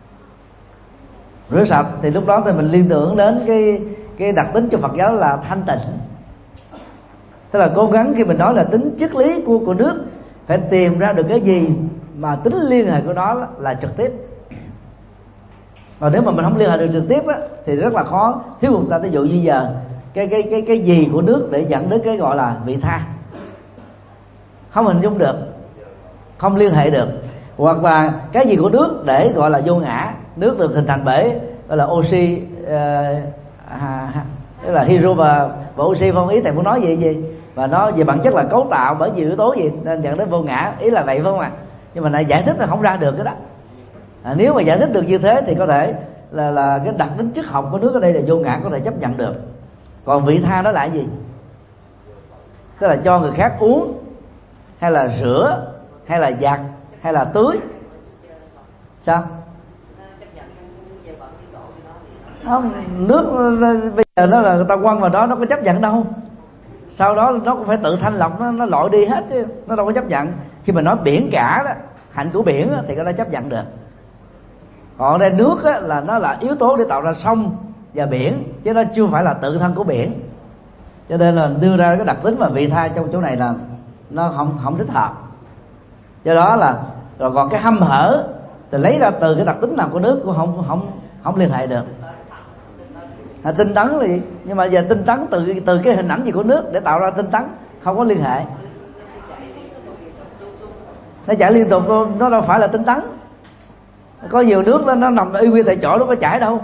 Rửa sạch thì lúc đó thì mình liên tưởng đến cái đặc tính trong Phật giáo là thanh tịnh. Tức là cố gắng khi mình nói là tính triết lý của nước, phải tìm ra được cái gì mà tính liên hệ của nó là trực tiếp. Và nếu mà mình không liên hệ được trực tiếp á, thì rất là khó. Thiếu người ta ví dụ như giờ cái gì của nước để dẫn đến cái gọi là vị tha, không hình dung được, không liên hệ được. Hoặc là cái gì của nước để gọi là vô ngã. Nước được hình thành bởi gọi là oxy, tức là hydro và oxy, không ý thầy muốn nói gì và nó về bản chất là cấu tạo bởi nhiều yếu tố gì nên dẫn đến vô ngã, ý là vậy phải không ạ? Nhưng mà lại giải thích là không ra được cái đó. Nếu mà giải thích được như thế thì có thể là cái đặc tính triết học của nước ở đây là vô ngã, có thể chấp nhận được. Còn vị tha đó là gì? Tức là cho người khác uống, hay là rửa, hay là giặt, hay là tưới. Sao? Không, nước bây giờ nó là người ta quăng vào đó, nó có chấp nhận đâu. Sau đó nó cũng phải tự thanh lọc, nó lội đi hết chứ, nó đâu có chấp nhận. Khi mà nói biển cả đó, hạnh của biển đó, thì có thể chấp nhận được. Còn ở đây nước đó, là nó là yếu tố để tạo ra sông và biển, chứ nó chưa phải là tự thân của biển. Cho nên là đưa ra cái đặc tính mà vị tha trong chỗ này là nó không thích hợp. Do đó là rồi còn cái hăm hở thì lấy ra từ cái đặc tính nào của nước cũng không liên hệ được. Tinh tấn là gì? Nhưng mà giờ tinh tấn từ cái hình ảnh gì của nước để tạo ra tinh tấn không có liên hệ. Nó chạy liên tục, nó đâu phải là tinh tấn. Có nhiều nước nó nằm y nguyên tại chỗ, nó có chảy đâu.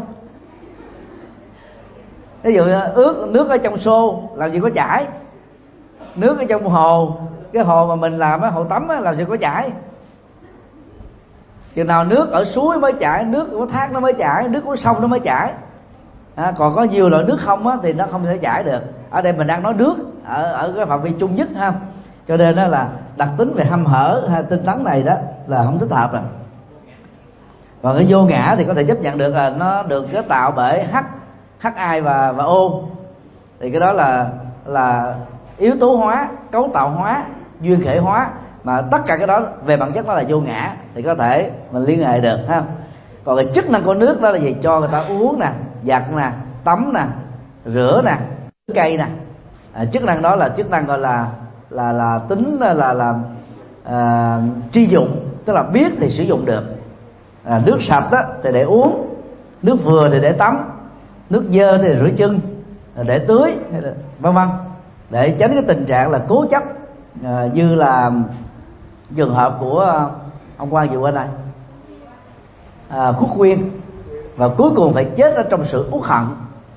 Ví dụ nước ở trong xô làm gì có chảy, nước ở trong hồ, cái hồ mà mình làm á, hồ tắm á, làm gì có chảy. Chừng nào nước ở suối mới chảy, nước của thác nó mới chảy, nước của sông nó mới chảy. Còn có nhiều loại nước không á, thì nó không thể chảy được. Ở đây mình đang nói nước ở cái phạm vi chung nhất ha, cho nên đó là đặc tính về hăm hở hay tinh tấn này đó là không thích hợp rồi. Còn cái vô ngã thì có thể chấp nhận được là nó được cái tạo bởi Hi và O, thì cái đó là yếu tố hóa, cấu tạo hóa, duyên khởi hóa, mà tất cả cái đó về bản chất nó là vô ngã, thì có thể mình liên hệ được ha. Còn cái chức năng của nước đó là gì? Cho người ta uống nè, giặt nè, tắm nè, rửa nè, cây nè. Chức năng đó là chức năng gọi là tính là tri dụng, tức là biết thì sử dụng được. Nước sạch đó thì để uống, nước vừa thì để tắm, nước dơ thì rửa chân, để tưới, vân vân, để tránh cái tình trạng là cố chấp như là trường hợp của ông Quang vừa bên này, khuất khuyên và cuối cùng phải chết ở trong sự uất hận.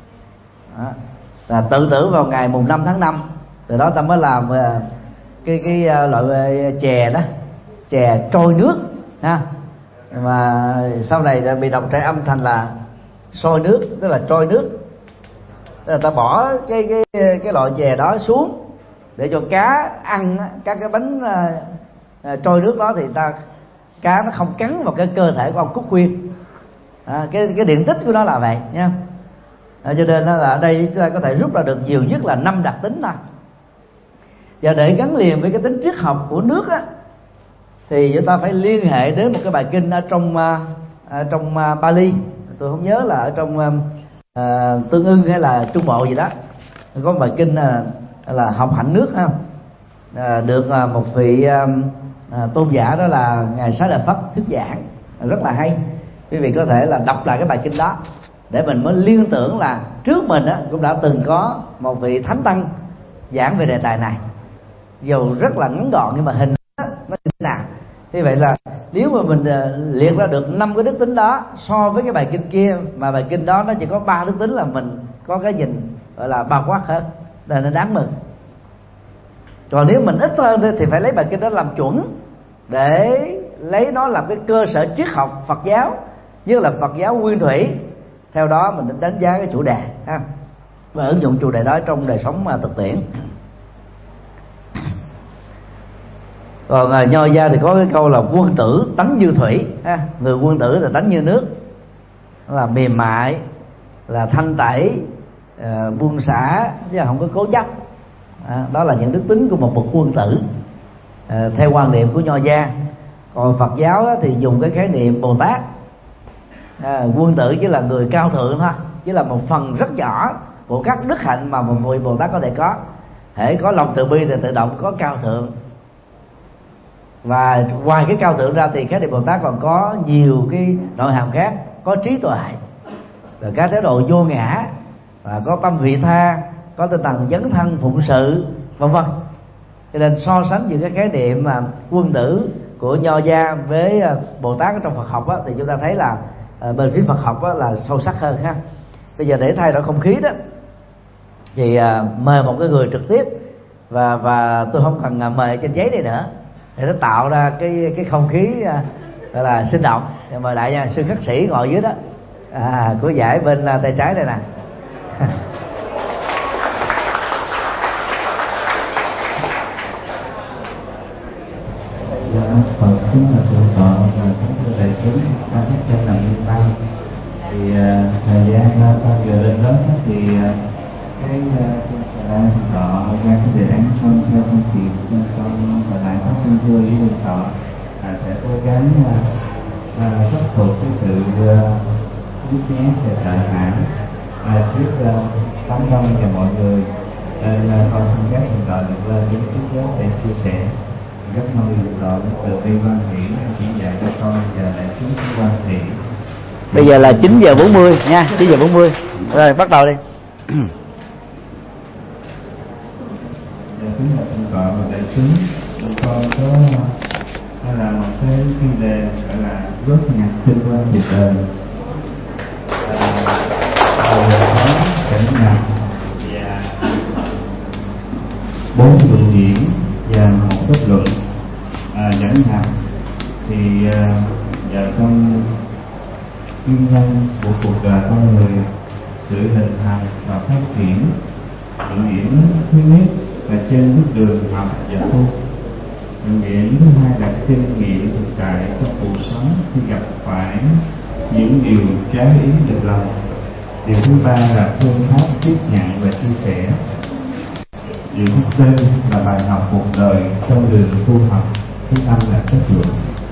Là tự tử vào ngày mùng 5 tháng 5. Từ đó ta mới làm cái loại chè đó, chè trôi nước ha, mà sau này đã bị đọc trại âm thành là sôi nước, tức là trôi nước. Tức là ta bỏ cái loại chè đó xuống để cho cá ăn các cái bánh trôi nước đó, thì cá nó không cắn vào cái cơ thể của ông Cúc Khuyên. Cái điện tích của nó là vậy nha. Cho nên là ở đây chúng ta có thể rút ra được nhiều nhất là 5 đặc tính thôi. Và để gắn liền với cái tính triết học của nước á, thì chúng ta phải liên hệ đến một cái bài kinh ở trong Bali, tôi không nhớ là ở trong Tương Ưng hay là Trung Bộ gì đó, có một bài kinh là học hạnh nước ha, được một vị tôn giả đó là ngài Xá Lợi Phất thuyết giảng rất là hay. Quý vị có thể là đọc lại cái bài kinh đó để mình mới liên tưởng là trước mình cũng đã từng có một vị thánh tăng giảng về đề tài này, dù rất là ngắn gọn nhưng mà hình nó như thế nào. Như vậy là nếu mà mình liệt ra được 5 cái đức tính đó so với cái bài kinh kia, mà bài kinh đó nó chỉ có 3 đức tính, là mình có cái nhìn gọi là bao quát hơn, là nó đáng mừng. Còn nếu mình ít hơn thì phải lấy bài kinh đó làm chuẩn, để lấy nó làm cái cơ sở triết học Phật giáo, như là Phật giáo nguyên thủy. Theo đó mình đánh giá cái chủ đề ha, và ứng dụng chủ đề đó trong đời sống thực tiễn. Còn Nho gia thì có cái câu là quân tử tánh như thủy ha. Người quân tử là tánh như nước, là mềm mại, là thanh tẩy, buông xả chứ không có cố chấp. Đó là những đức tính của một bậc quân tử theo quan niệm của Nho gia. Còn Phật giáo thì dùng cái khái niệm Bồ Tát. Quân tử chỉ là người cao thượng thôi, chỉ là một phần rất nhỏ của các đức hạnh mà một vị Bồ Tát có thể có. Hễ có lòng từ bi thì tự động có cao thượng. Và ngoài cái cao thượng ra thì khái niệm Bồ Tát còn có nhiều cái nội hàm khác, có trí tuệ, rồi các thái độ vô ngã, và có tâm vị tha, có tinh thần dấn thân phụng sự, vân vân. Cho nên so sánh giữa cái khái niệm mà quân tử của Nho gia với Bồ Tát ở trong Phật học thì chúng ta thấy là bên phía Phật học là sâu sắc hơn ha. Bây giờ để thay đổi không khí đó, thì mời một cái người trực tiếp, và tôi không cần mời trên giấy này nữa, để nó tạo ra cái không khí gọi là sinh động. Thì mời đại nha, sư khắc sĩ ngồi dưới đó, của giải bên tay trái đây nè. Phật kính là thượng tọa và kính thưa đại chúng ban chấp trên làm liên bang. Thì thời gian ta vừa lên lớp thì cái thượng tọa ra cái đề án phân theo công việc nên con và lại phát sinh thưa với thượng tọa sẽ cố gắng khắc phục cái sự nhút nhát và sợ hãi trước đám đông và mọi người. Nên con xin phép thượng tọa được lên đến trước lớp để chia sẻ. Rất mong được rồi từ bi quan hỷ chỉ dạy cho con và đại chúng quan hỷ. Bây giờ là 9:40 nha, 9:40. Rồi bắt đầu đi. Kính thưa thượng tọa và đại chúng, con có là một cái chuyên đề gọi là góp nhặt kinh quan cuộc đời. Cảnh nhập và 4 luận điểm và 1 kết luận. Dẫn nhập thì vào trong nguyên nhân của cuộc đời con người, sự hình thành và phát triển. Luận điểm thứ nhất là trên bước đường học và tu. Luận điểm thứ hai là kinh nghiệm thực tại trong cuộc sống khi gặp phải những điều trái ý được lòng. Điều thứ ba là phương pháp tiếp nhận và chia sẻ. Điều thứ tư là bài học cuộc đời trong đường tu học. Thứ năm là kết luận.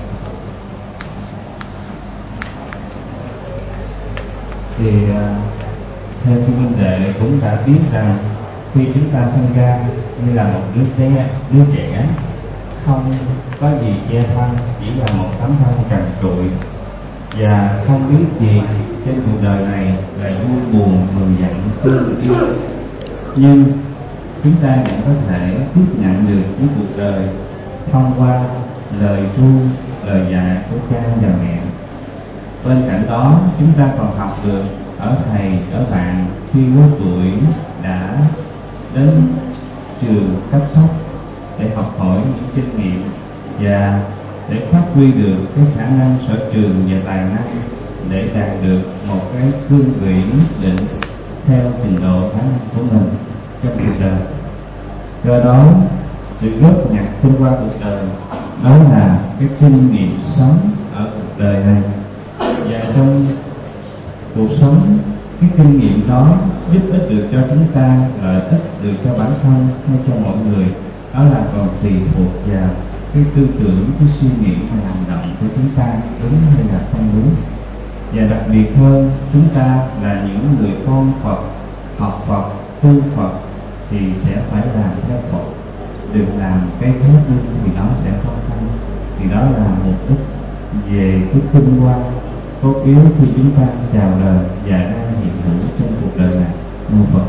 Thì theo sư huynh đệ cũng đã biết rằng khi chúng ta sinh ra như là một đứa trẻ không có gì che thân, chỉ là một tấm thân trần trụi và không biết gì trên cuộc đời này là vui buồn, mừng giận, thương yêu. Nhưng chúng ta vẫn có thể tiếp nhận được những cuộc đời thông qua lời ru, lời dạy của cha và mẹ. Bên cạnh đó, chúng ta còn học được ở thầy, ở bạn khi có tuổi đã đến trường cấp sóc để học hỏi những kinh nghiệm và để phát huy được cái khả năng sở trường và tài năng để đạt được một cái cương vị nhất định theo trình độ khả năng của mình trong cuộc đời. Do đó, sự góp nhặt thông qua cuộc đời đó là cái kinh nghiệm sống ở cuộc đời này, và trong cuộc sống cái kinh nghiệm đó giúp ích được cho chúng ta, lợi ích được cho bản thân hay cho mọi người, đó là còn tùy thuộc vào cái tư tưởng, cái suy nghĩ và hành động của chúng ta đúng hay là không đúng. Và đặc biệt hơn, chúng ta là những người con Phật, học Phật, tu Phật thì sẽ phải làm theo Phật, đừng làm cái khác đi thì nó sẽ khó khăn. Thì đó là một ít về cái tinh hoa cốt yếu khi chúng ta chào đời và đang hiện hữu trong cuộc đời này như Phật.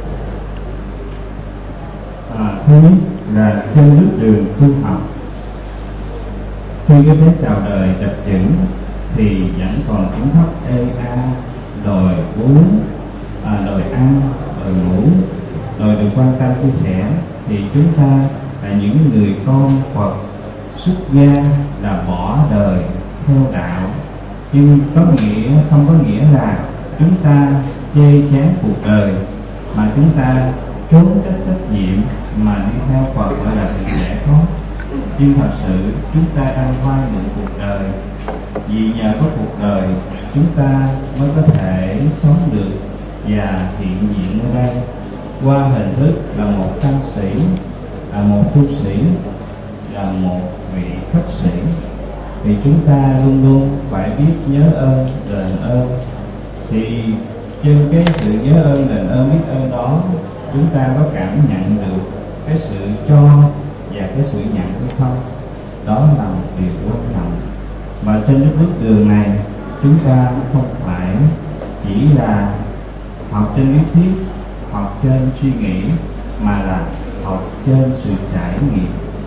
Thứ nhất là trên bước đường tu học, khi cái bé chào đời chập chững thì vẫn còn tiếng khóc ê a, đòi uống, đòi ăn, đòi ngủ, đòi được quan tâm chia sẻ, thì chúng ta là những người con Phật xuất gia, là bỏ đời theo đạo, nhưng không có nghĩa là chúng ta chê chán cuộc đời, mà chúng ta trốn trách nhiệm mà đi theo Phật gọi là sự giải thoát. Nhưng thật sự chúng ta đang vay mượn cuộc đời, vì nhờ có cuộc đời chúng ta mới có thể sống được và hiện diện ở đây qua hình thức là một tăng sĩ, là một tu sĩ, là một vị khất sĩ. Thì chúng ta luôn luôn phải biết nhớ ơn, đền ơn. Thì trên cái sự nhớ ơn, đền ơn, biết ơn đó, chúng ta có cảm nhận được cái sự cho và cái sự nhận hay không? Đó là một điều quan trọng. Và trên cái bước đường này, chúng ta không phải chỉ là học trên lý thuyết, học trên suy nghĩ, mà là học trên sự trải nghiệm.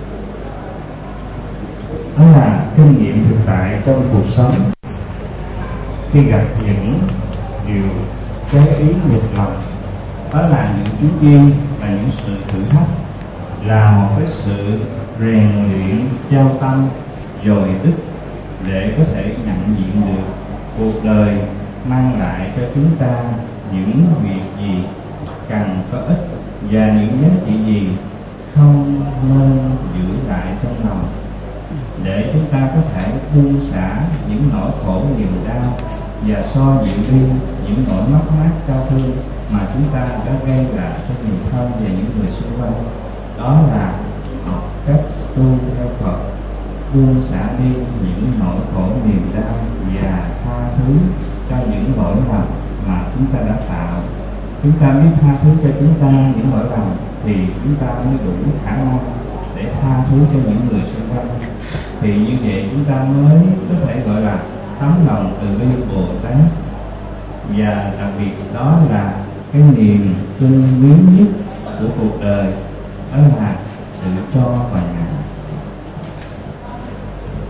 Đó là kinh nghiệm thực tại trong cuộc sống. Khi gặp những điều trái ý nghịch lòng, đó là những chuyến đi, là những sự thử thách, là một cái sự rèn luyện giao tâm dồi đức để có thể nhận diện được cuộc đời mang lại cho chúng ta những việc gì cần có ích và những giá trị gì không nên giữ lại trong lòng, để chúng ta có thể buông xả những nỗi khổ niềm đau và xoa dịu đi những nỗi mất mát đau thương mà chúng ta đã gây lại cho người thân và những người xung quanh. Đó là học cách tu theo Phật, buông xả đi những nỗi khổ niềm đau và tha thứ cho những lỗi lầm mà chúng ta đã tạo. Chúng ta biết tha thứ cho chúng ta những lỗi lầm thì chúng ta mới đủ khả năng để tha thứ cho những người xung quanh. Thì như vậy chúng ta mới có thể gọi là tấm lòng từ bi Bồ Tát. Và đặc biệt đó là cái niềm tinh quý nhất của cuộc đời, đó là sự cho và nhận.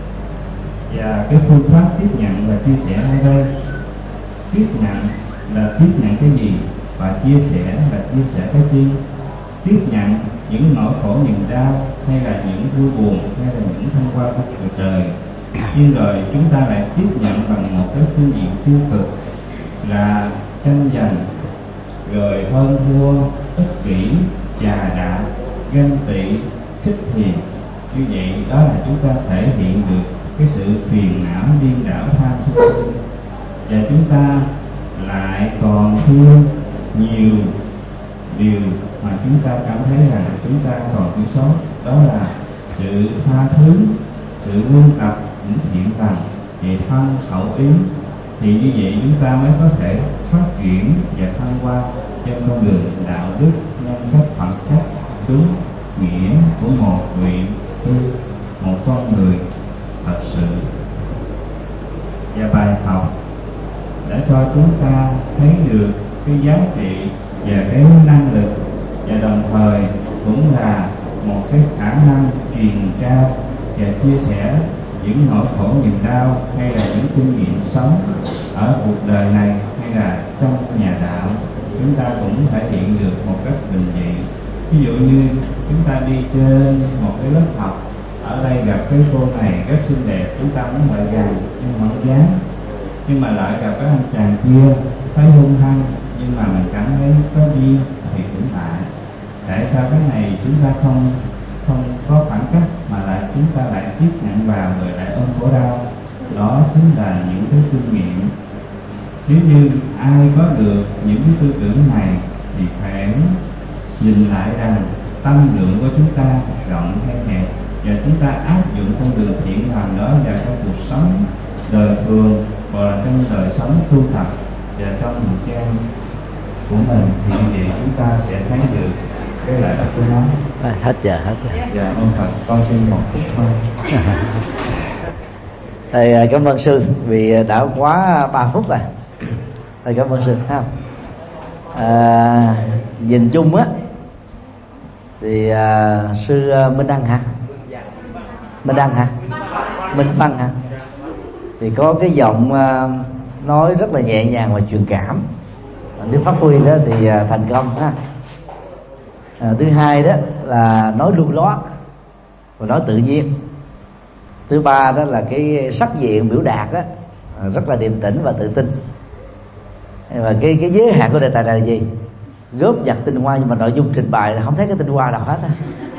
Và cái phương pháp tiếp nhận và chia sẻ ở đây, tiếp nhận là tiếp nhận cái gì, và chia sẻ là chia sẻ cái chi. Tiếp nhận những nỗi khổ niềm đau, hay là những vui buồn, hay là những thăng hoa của cuộc đời, nhưng rồi chúng ta lại tiếp nhận bằng một cái phương diện tiêu cực là tranh giành, rồi hơn thua, ích kỷ, chà đạp, ganh tị, khích thiền. Như vậy đó là chúng ta thể hiện được cái sự phiền não điên đảo tham sân, và chúng ta lại còn thương nhiều điều mà chúng ta cảm thấy rằng chúng ta còn thiếu sót, đó là sự tha thứ, sự luôn tập những thiện lành, về thân khẩu ý. Thì như vậy chúng ta mới có thể phát triển và thăng hoa trên con đường đạo đức, nhân cách, phẩm chất đúng nghĩa của một vị một con người thật sự. Và bài học đã cho chúng ta thấy được cái giá trị và cái năng lực, và đồng thời cũng là một cái khả năng truyền trao và chia sẻ những nỗi khổ niềm đau, hay là những kinh nghiệm sống ở cuộc đời này, hay là trong nhà đạo. Chúng ta cũng thể hiện được một cách bình dị. Ví dụ như chúng ta đi trên một cái lớp học, ở đây gặp cái cô này rất xinh đẹp, chúng ta muốn lại gần nhưng không dám, nhưng mà lại gặp cái anh chàng kia thấy hung hăng, nhưng mà mình cảm thấy có duyên thì cũng lại. Tại sao cái này chúng ta không có khoảng cách, mà lại chúng ta lại tiếp nhận vào rồi lại ôm khổ đau? Đó chính là những cái kinh nghiệm. Nếu như ai có được những cái tư tưởng này thì phải nhìn lại rằng tâm lượng của chúng ta rộng hay hẹp, và chúng ta áp dụng con đường thiện lành đó vào trong cuộc sống đời thường, hoặc là trong đời sống tu tập và trong hành trang của mình, thì như vậy chúng ta sẽ thấy được cái lợi ích của nó. Hết giờ. Dạ, ơn Phật, con xin một phút thôi. Thầy cảm ơn sư vì đã quá 3 phút rồi. Thầy cảm ơn sư ha. Nhìn chung á thì sư Minh Đăng hả? Minh Văn hả? Thì có cái giọng nói rất là nhẹ nhàng và truyền cảm. Nếu phát huy đó thì thành công ha. Thứ hai đó là nói lưu loát và nói tự nhiên. Thứ ba đó là cái sắc diện biểu đạt đó rất là điềm tĩnh và tự tin. Và cái giới hạn của đề tài này là gì? Góp nhặt tinh hoa, nhưng mà nội dung trình bày là không thấy cái tinh hoa nào hết á.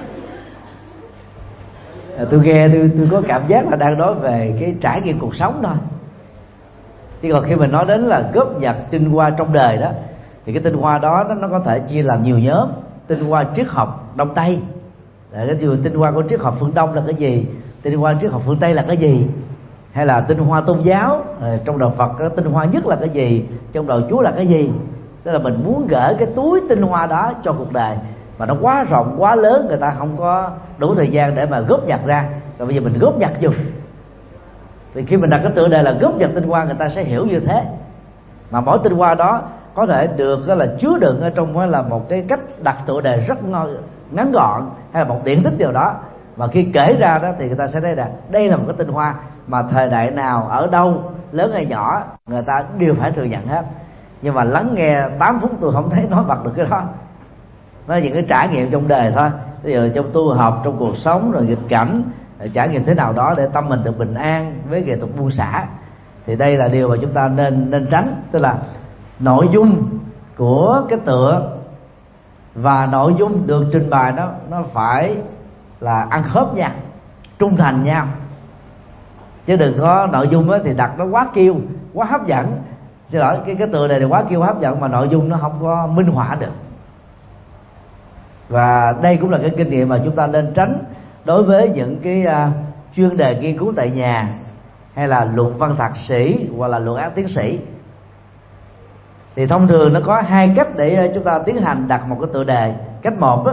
Tôi nghe tôi có cảm giác là đang nói về cái trải nghiệm cuộc sống thôi. Chứ còn khi mình nói đến là góp nhặt tinh hoa trong đời đó, thì cái tinh hoa đó nó có thể chia làm nhiều nhóm. Tinh hoa triết học Đông Tây, cái tinh hoa của triết học phương Đông là cái gì, tinh hoa triết học phương Tây là cái gì, hay là tinh hoa tôn giáo, trong đạo Phật cái tinh hoa nhất là cái gì, trong đạo Chúa là cái gì. Tức là mình muốn gỡ cái túi tinh hoa đó cho cuộc đời, mà nó quá rộng quá lớn, người ta không có đủ thời gian để mà góp nhặt ra. Rồi bây giờ mình góp nhặt dùng. Thì khi mình đặt cái tựa đề là góp nhặt tinh hoa, người ta sẽ hiểu như thế. Mà mỗi tinh hoa đó có thể được là chứa đựng ở trong là một cái cách đặt tựa đề rất ngắn gọn, hay là một điển tích nào đó, mà khi kể ra đó thì người ta sẽ thấy là đây là một cái tinh hoa mà thời đại nào, ở đâu, lớn hay nhỏ, người ta đều phải thừa nhận hết. Nhưng mà lắng nghe 8 phút tôi không thấy nói bật được cái đó. Nó là những cái trải nghiệm trong đời thôi. Ví dụ trong tu học, trong cuộc sống, rồi nghịch cảnh, trải nghiệm thế nào đó để tâm mình được bình an với nghệ thuật buông xả. Thì đây là điều mà chúng ta nên tránh. Tức là nội dung của cái tựa và nội dung được trình bày nó phải là ăn khớp nhau, trung thành nhau. Chứ đừng có nội dung thì đặt nó quá kêu, quá hấp dẫn. Xin lỗi, cái tựa này quá kêu hấp dẫn mà nội dung nó không có minh họa được. Và đây cũng là cái kinh nghiệm mà chúng ta nên tránh đối với những cái chuyên đề nghiên cứu tại nhà, hay là luận văn thạc sĩ hoặc là luận án tiến sĩ. Thì thông thường nó có 2 cách để chúng ta tiến hành đặt một cái tựa đề. Cách một đó,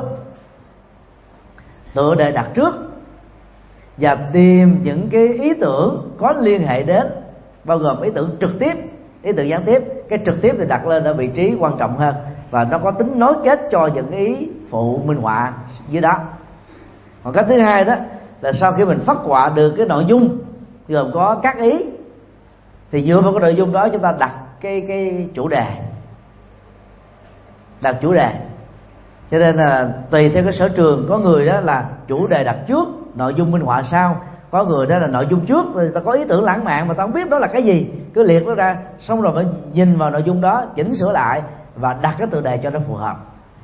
tựa đề đặt trước và tìm những cái ý tưởng có liên hệ đến, bao gồm ý tưởng trực tiếp, ý tưởng gián tiếp. Cái trực tiếp thì đặt lên ở vị trí quan trọng hơn, và nó có tính nối kết cho những ý phụ minh họa dưới đó. Còn cách thứ hai đó là sau khi mình phát họa được cái nội dung gồm có các ý, thì dựa vào cái nội dung đó chúng ta đặt cái chủ đề, đặt chủ đề. Cho nên là tùy theo cái sở trường, có người đó là chủ đề đặt trước, nội dung minh họa sau, có người đó là nội dung trước, người ta có ý tưởng lãng mạn mà ta không biết đó là cái gì, cứ liệt nó ra, xong rồi mới nhìn vào nội dung đó, chỉnh sửa lại và đặt cái tựa đề cho nó phù hợp.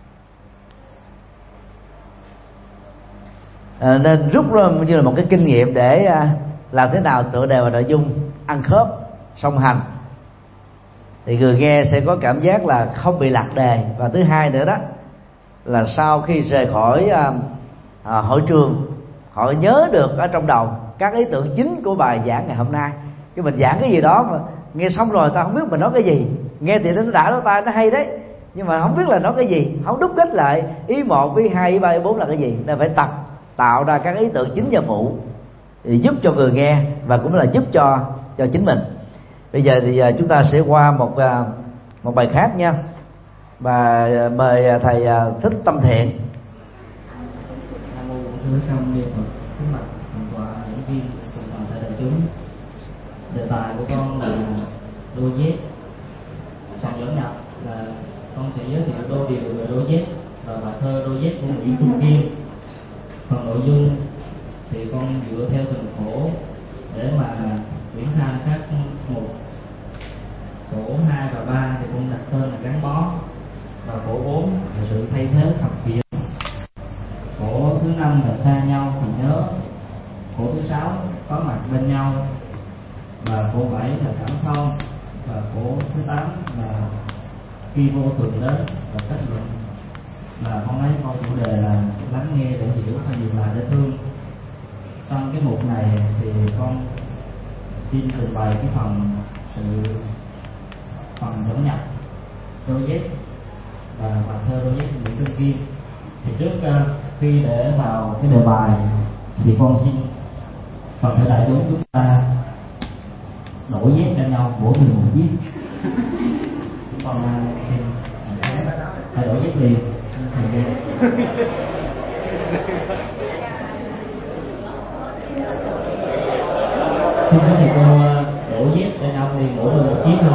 Nên rút ra như là một cái kinh nghiệm để làm thế nào tựa đề và nội dung ăn khớp song hành, thì người nghe sẽ có cảm giác là không bị lạc đề. Và thứ hai nữa đó là sau khi rời khỏi hội trường, họ nhớ được ở trong đầu các ý tưởng chính của bài giảng ngày hôm nay. Cái mình giảng cái gì đó mà nghe xong rồi ta không biết mình nói cái gì, nghe thì nó đã nói ta nó hay đấy, nhưng mà không biết là nói cái gì, không đúc kết lại ý 1, ý 2, ý 3, ý 4 là cái gì. Nên phải tập tạo ra các ý tưởng chính và phụ để giúp cho người nghe và cũng là giúp cho chính mình. Bây giờ thì chúng ta sẽ qua một bài khác nha, và mời thầy Thích Tâm Thiện. Nam mô Bổn Sư Trong Niệm Phật. Kính bạch thượng tọa giảng viên cùng toàn thể đại chúng. Đề tài của con là đôi dép. Trong dẫn nhập là con sẽ giới thiệu đôi điều về đôi dép và bài thơ đôi dép của Nguyễn Trung Kiên. Phần nội dung thì con dựa theo từng khổ để mà triển khai các mục. Khổ 2 và 3 thì con đặt tên là gắn bó, và khổ 4 là sự thay thế thập kiện. Khổ thứ 5 là xa nhau thì nhớ. Khổ thứ 6 có mặt bên nhau, và khổ 7 là cảm thông, và khổ thứ 8 là khi vô thường đến và kết luận. Là con lấy câu chủ đề là lắng nghe để hiểu và dừng lại để thương. Trong cái mục này thì con xin trình bày cái phần dẫn nhập đôi dép và bài thơ đôi dép Nguyễn Trung Kiên. Thì trước khi để vào cái đề bài thì con xin toàn thể đại chúng ta đổi dép cho nhau, mỗi người một chiếc. Còn thầy đổi dép liền. Xin các thầy cô đổi dép cho nhau thì mỗi người một chiếc thôi.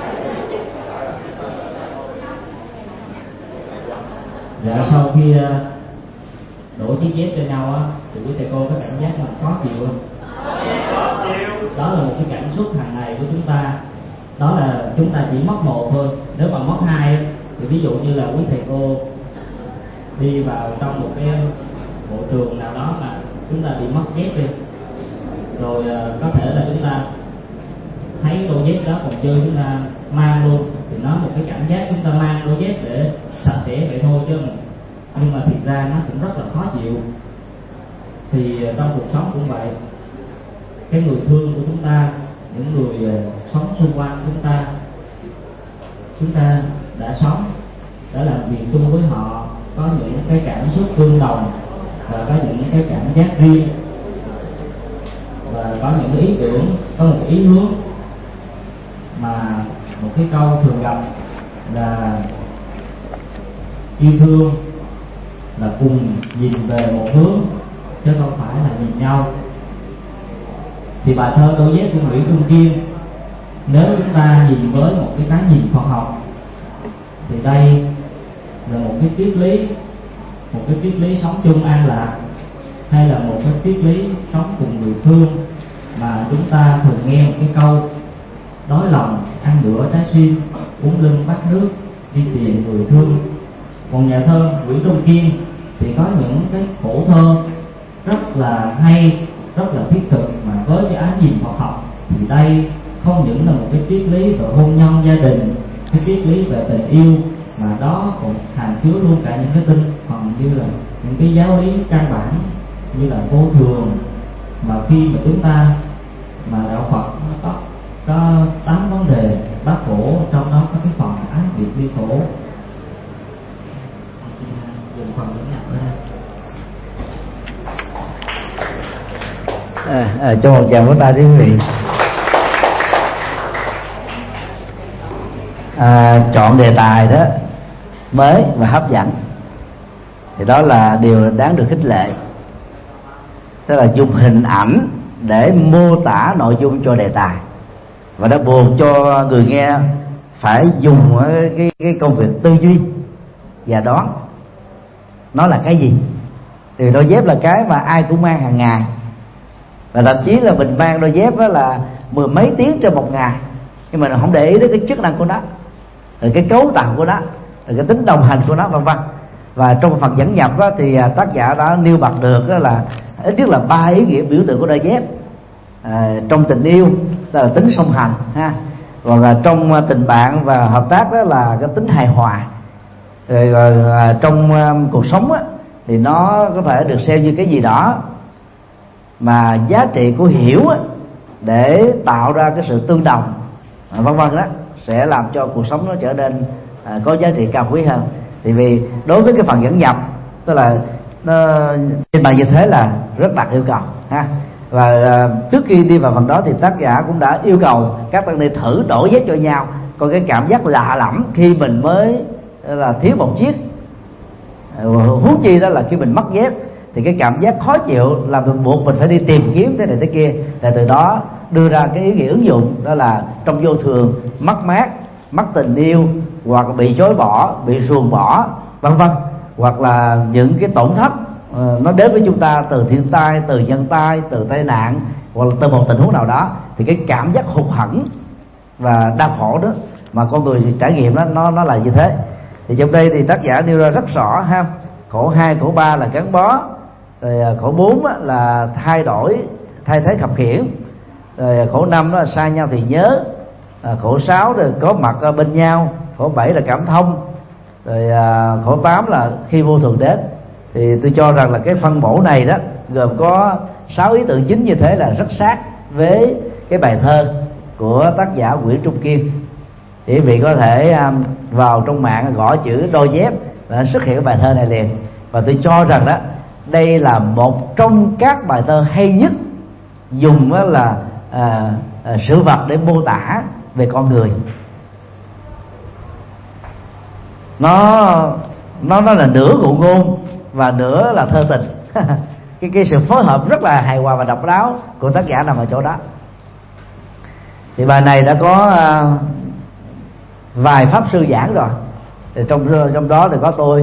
Dạ, sau khi đổi chiếc dép cho nhau á, thì quý thầy cô có cảm giác mình khó chịu không? Đó là một cái cảm xúc hàng ngày của chúng ta. Đó là chúng ta chỉ mất một thôi. Nếu mà mất hai thì ví dụ như là quý thầy cô đi vào trong một cái bộ trường nào đó mà chúng ta bị mất dép đi, rồi có thể là chúng ta thấy đôi dép đó còn chơi chúng ta mang luôn, thì nó một cái cảm giác chúng ta mang đôi dép để sạch sẽ vậy thôi, chứ nhưng mà thiệt ra nó cũng rất là khó chịu. Thì trong cuộc sống cũng vậy, cái người thương của chúng ta, những người sống xung quanh chúng ta đã sống, đã làm việc chung với họ, có những cái cảm xúc tương đồng và có những cái cảm giác riêng, và có những ý tưởng, có một ý hướng. Mà một cái câu thường gặp là yêu thương là cùng nhìn về một hướng chứ không phải là nhìn nhau. Thì bài thơ đôi dép của Nguyễn Trung Kiên, nếu chúng ta nhìn với một cái nhìn Phật học thì đây là một cái triết lý sống chung an lạc, hay là một cái triết lý sống cùng người thương. Mà chúng ta thường nghe một cái câu đói lòng ăn bữa trái sim, uống lưng bát nước, đi tìm người thương. Còn nhà thơ Nguyễn Trung Kiên thì có những cái khổ thơ rất là hay, rất là thiết thực, mà với cái ánh nhìn Phật học thì đây không những là một cái triết lý về hôn nhân gia đình, cái triết lý về tình yêu, mà đó còn hàm chứa luôn cả những cái tinh thần như là những cái giáo lý căn bản như là vô thường. Mà khi mà chúng ta mà đạo Phật nó có 8 vấn đề bát khổ, trong đó có cái phần ái biệt ly khổ. Dùng phần dẫn nhập ra. Cho một tràng vỗ tay quý vị. Chọn đề tài đó mới và hấp dẫn thì đó là điều đáng được khích lệ. Tức là dùng hình ảnh để mô tả nội dung cho đề tài, và đã buộc cho người nghe phải dùng cái công việc tư duy và đoán nó là cái gì. Thì đôi dép là cái mà ai cũng mang hàng ngày, và thậm chí là mình mang đôi dép đó là mười mấy tiếng trên một ngày, nhưng mà không để ý đến cái chức năng của nó, rồi cái cấu tạo của nó, rồi cái tính đồng hành của nó, vân vân. Và trong phần dẫn nhập đó, thì tác giả đã nêu bật được đó là ít nhất là 3 ý nghĩa biểu tượng của đôi dép. Trong tình yêu là tính song hành ha, còn trong tình bạn và hợp tác đó là cái tính hài hòa. Rồi trong cuộc sống á, thì nó có thể được xem như cái gì đó mà giá trị của hiểu á, để tạo ra cái sự tương đồng, vân vân đó, sẽ làm cho cuộc sống nó trở nên có giá trị cao quý hơn. Thì vì đối với cái phần dẫn nhập, tức là trên bài như thế là rất đặt yêu cầu ha. Và trước khi đi vào phần đó thì tác giả cũng đã yêu cầu các tăng ni thử đổi dép cho nhau, coi cái cảm giác lạ lẫm khi mình mới là thiếu một chiếc, huống chi đó là khi mình mất dép thì cái cảm giác khó chịu làm mình buộc mình phải đi tìm kiếm thế này thế kia. Và từ đó đưa ra cái ý nghĩa ứng dụng, đó là trong vô thường, mất mát, mất tình yêu, hoặc bị chối bỏ, bị ruồng bỏ, vân vân, hoặc là những cái tổn thất nó đến với chúng ta từ thiên tai, từ nhân tai, từ tai nạn, hoặc là từ một tình huống nào đó, thì cái cảm giác hụt hẫng và đau khổ đó mà con người trải nghiệm đó, nó là như thế. Thì trong đây thì tác giả nêu ra rất rõ ha. Khổ 2, khổ 3 là gắn bó, rồi khổ 4 là thay đổi, thay thế khập khiễng, rồi khổ 5 đó là xa nhau thì nhớ, khổ 6 là có mặt bên nhau, khổ 7 là cảm thông, rồi khổ 8 là khi vô thường đến. Thì tôi cho rằng là cái phân bổ này đó gồm có 6 ý tưởng chính như thế là rất sát với cái bài thơ của tác giả Nguyễn Trung Kiên. Thì quý vị có thể vào trong mạng gõ chữ đôi dép là xuất hiện cái bài thơ này liền. Và tôi cho rằng đó đây là một trong các bài thơ hay nhất dùng đó là sự vật để mô tả về con người. Nó là nửa ngụ ngôn và nửa là thơ tình. cái sự phối hợp rất là hài hòa và độc đáo của tác giả nằm ở chỗ đó. Thì bài này đã có vài pháp sư giảng rồi, thì trong đó thì có tôi,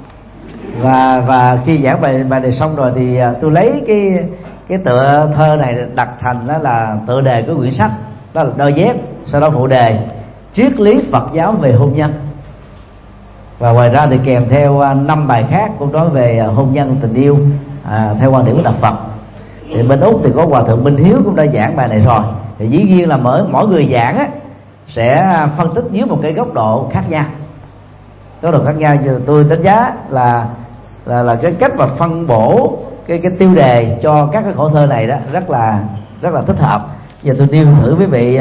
và khi giảng bài này xong rồi thì tôi lấy cái tựa thơ này đặt thành đó là tựa đề của quyển sách, đó là đôi dép. Sau đó phụ đề triết lý Phật giáo về hôn nhân, và ngoài ra thì kèm theo 5 bài khác cũng nói về hôn nhân, tình yêu theo quan điểm của Đạo Phật. Thì bên Úc thì có Hòa thượng Minh Hiếu cũng đã giảng bài này rồi. Thì dĩ nhiên là mỗi người giảng á, sẽ phân tích dưới một cái góc độ khác nhau. Góc độ khác nhau tôi đánh giá là cái cách mà phân bổ cái tiêu đề cho các cái khổ thơ này đó rất là thích hợp. Giờ tôi nêu thử quý vị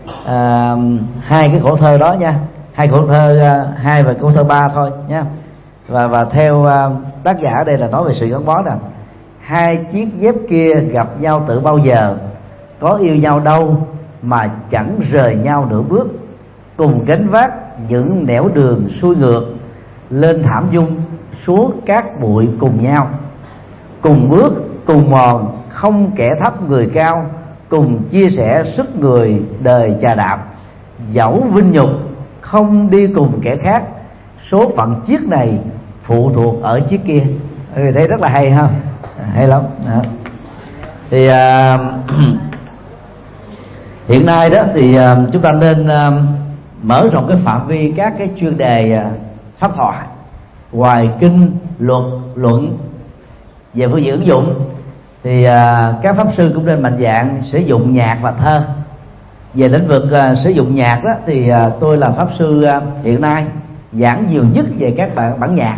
2 cái khổ thơ đó nha, 2 khổ thơ 2 và khổ thơ 3 thôi nha. Và theo tác giả đây là nói về sự gắn bó nè. 2 chiếc dép kia gặp nhau từ bao giờ, có yêu nhau đâu mà chẳng rời nhau nửa bước, cùng gánh vác những nẻo đường xuôi ngược, lên thảm dung xuống cát bụi cùng nhau, cùng bước cùng mòn không kẻ thấp người cao, cùng chia sẻ sức người đời chà đạp, dẫu vinh nhục không đi cùng kẻ khác, số phận chiếc này phụ thuộc ở chiếc kia. Thấy rất là hay ha, hay lắm đó. Thì hiện nay đó thì chúng ta nên mở rộng cái phạm vi các cái chuyên đề pháp thoại, ngoài kinh, luật, luận. Về phương diện ứng dụng thì các pháp sư cũng nên mạnh dạn sử dụng nhạc và thơ. Về lĩnh vực sử dụng nhạc đó thì tôi là pháp sư hiện nay giảng nhiều nhất về các bản nhạc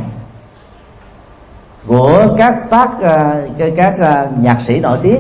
của các nhạc sĩ nổi tiếng,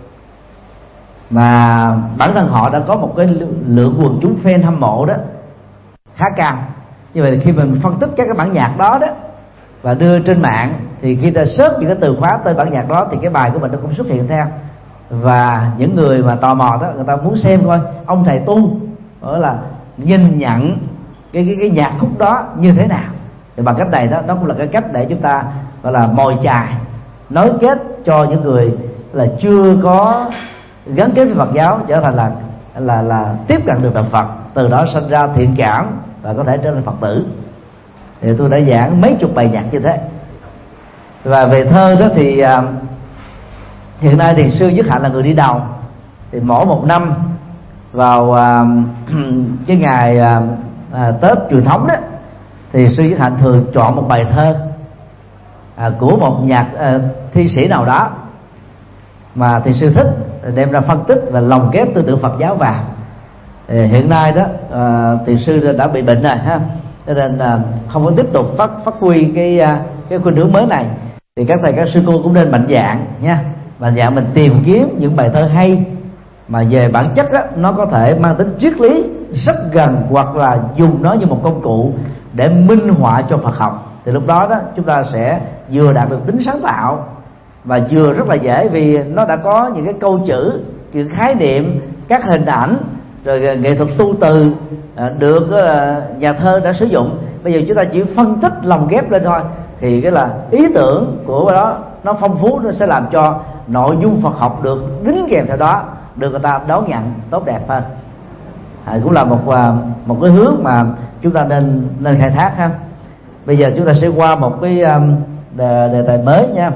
mà bản thân họ đã có một cái lượng quần chúng fan hâm mộ đó khá cao. Như vậy khi mình phân tích các cái bản nhạc đó và đưa trên mạng, thì khi ta search những cái từ khóa tên bản nhạc đó thì cái bài của mình nó cũng xuất hiện theo. Và những người mà tò mò đó, người ta muốn xem coi ông thầy tu đó là nhìn nhận cái nhạc khúc đó như thế nào. Thì bằng cách này đó, nó cũng là cái cách để chúng ta gọi là mồi chài, nối kết cho những người là chưa có gắn kết với Phật giáo, trở thành là tiếp cận được đạo Phật, từ đó sinh ra thiện cảm và có thể trở thành Phật tử. Thì tôi đã giảng mấy chục bài nhạc như thế. Và về thơ đó thì hiện nay thì sư Dứt Hạnh là người đi đầu. Thì mỗi một năm vào cái ngày Tết truyền thống đó, thì sư Dứt Hạnh thường chọn một bài thơ của một nhạc thi sĩ nào đó mà thì sư thích, đem ra phân tích và lồng ghép tư tưởng Phật giáo vào. Hiện nay đó thì sư đã bị bệnh rồi ha, cho nên không có tiếp tục phát huy cái khuynh hướng mới này. Thì các thầy các sư cô cũng nên mạnh dạn nha, mạnh dạn mình tìm kiếm những bài thơ hay mà về bản chất á, nó có thể mang tính triết lý rất gần, hoặc là dùng nó như một công cụ để minh họa cho Phật học. Thì lúc đó chúng ta sẽ vừa đạt được tính sáng tạo và vừa rất là dễ, vì nó đã có những cái câu chữ, những khái niệm, các hình ảnh, rồi nghệ thuật tu từ được nhà thơ đã sử dụng. Bây giờ chúng ta chỉ phân tích lồng ghép lên thôi, thì cái là ý tưởng của đó nó phong phú, nó sẽ làm cho nội dung Phật học được đính kèm theo đó được người ta đón nhận tốt đẹp hơn. Cũng là một cái hướng mà chúng ta nên khai thác ha. Bây giờ chúng ta sẽ qua một cái đề tài mới nha.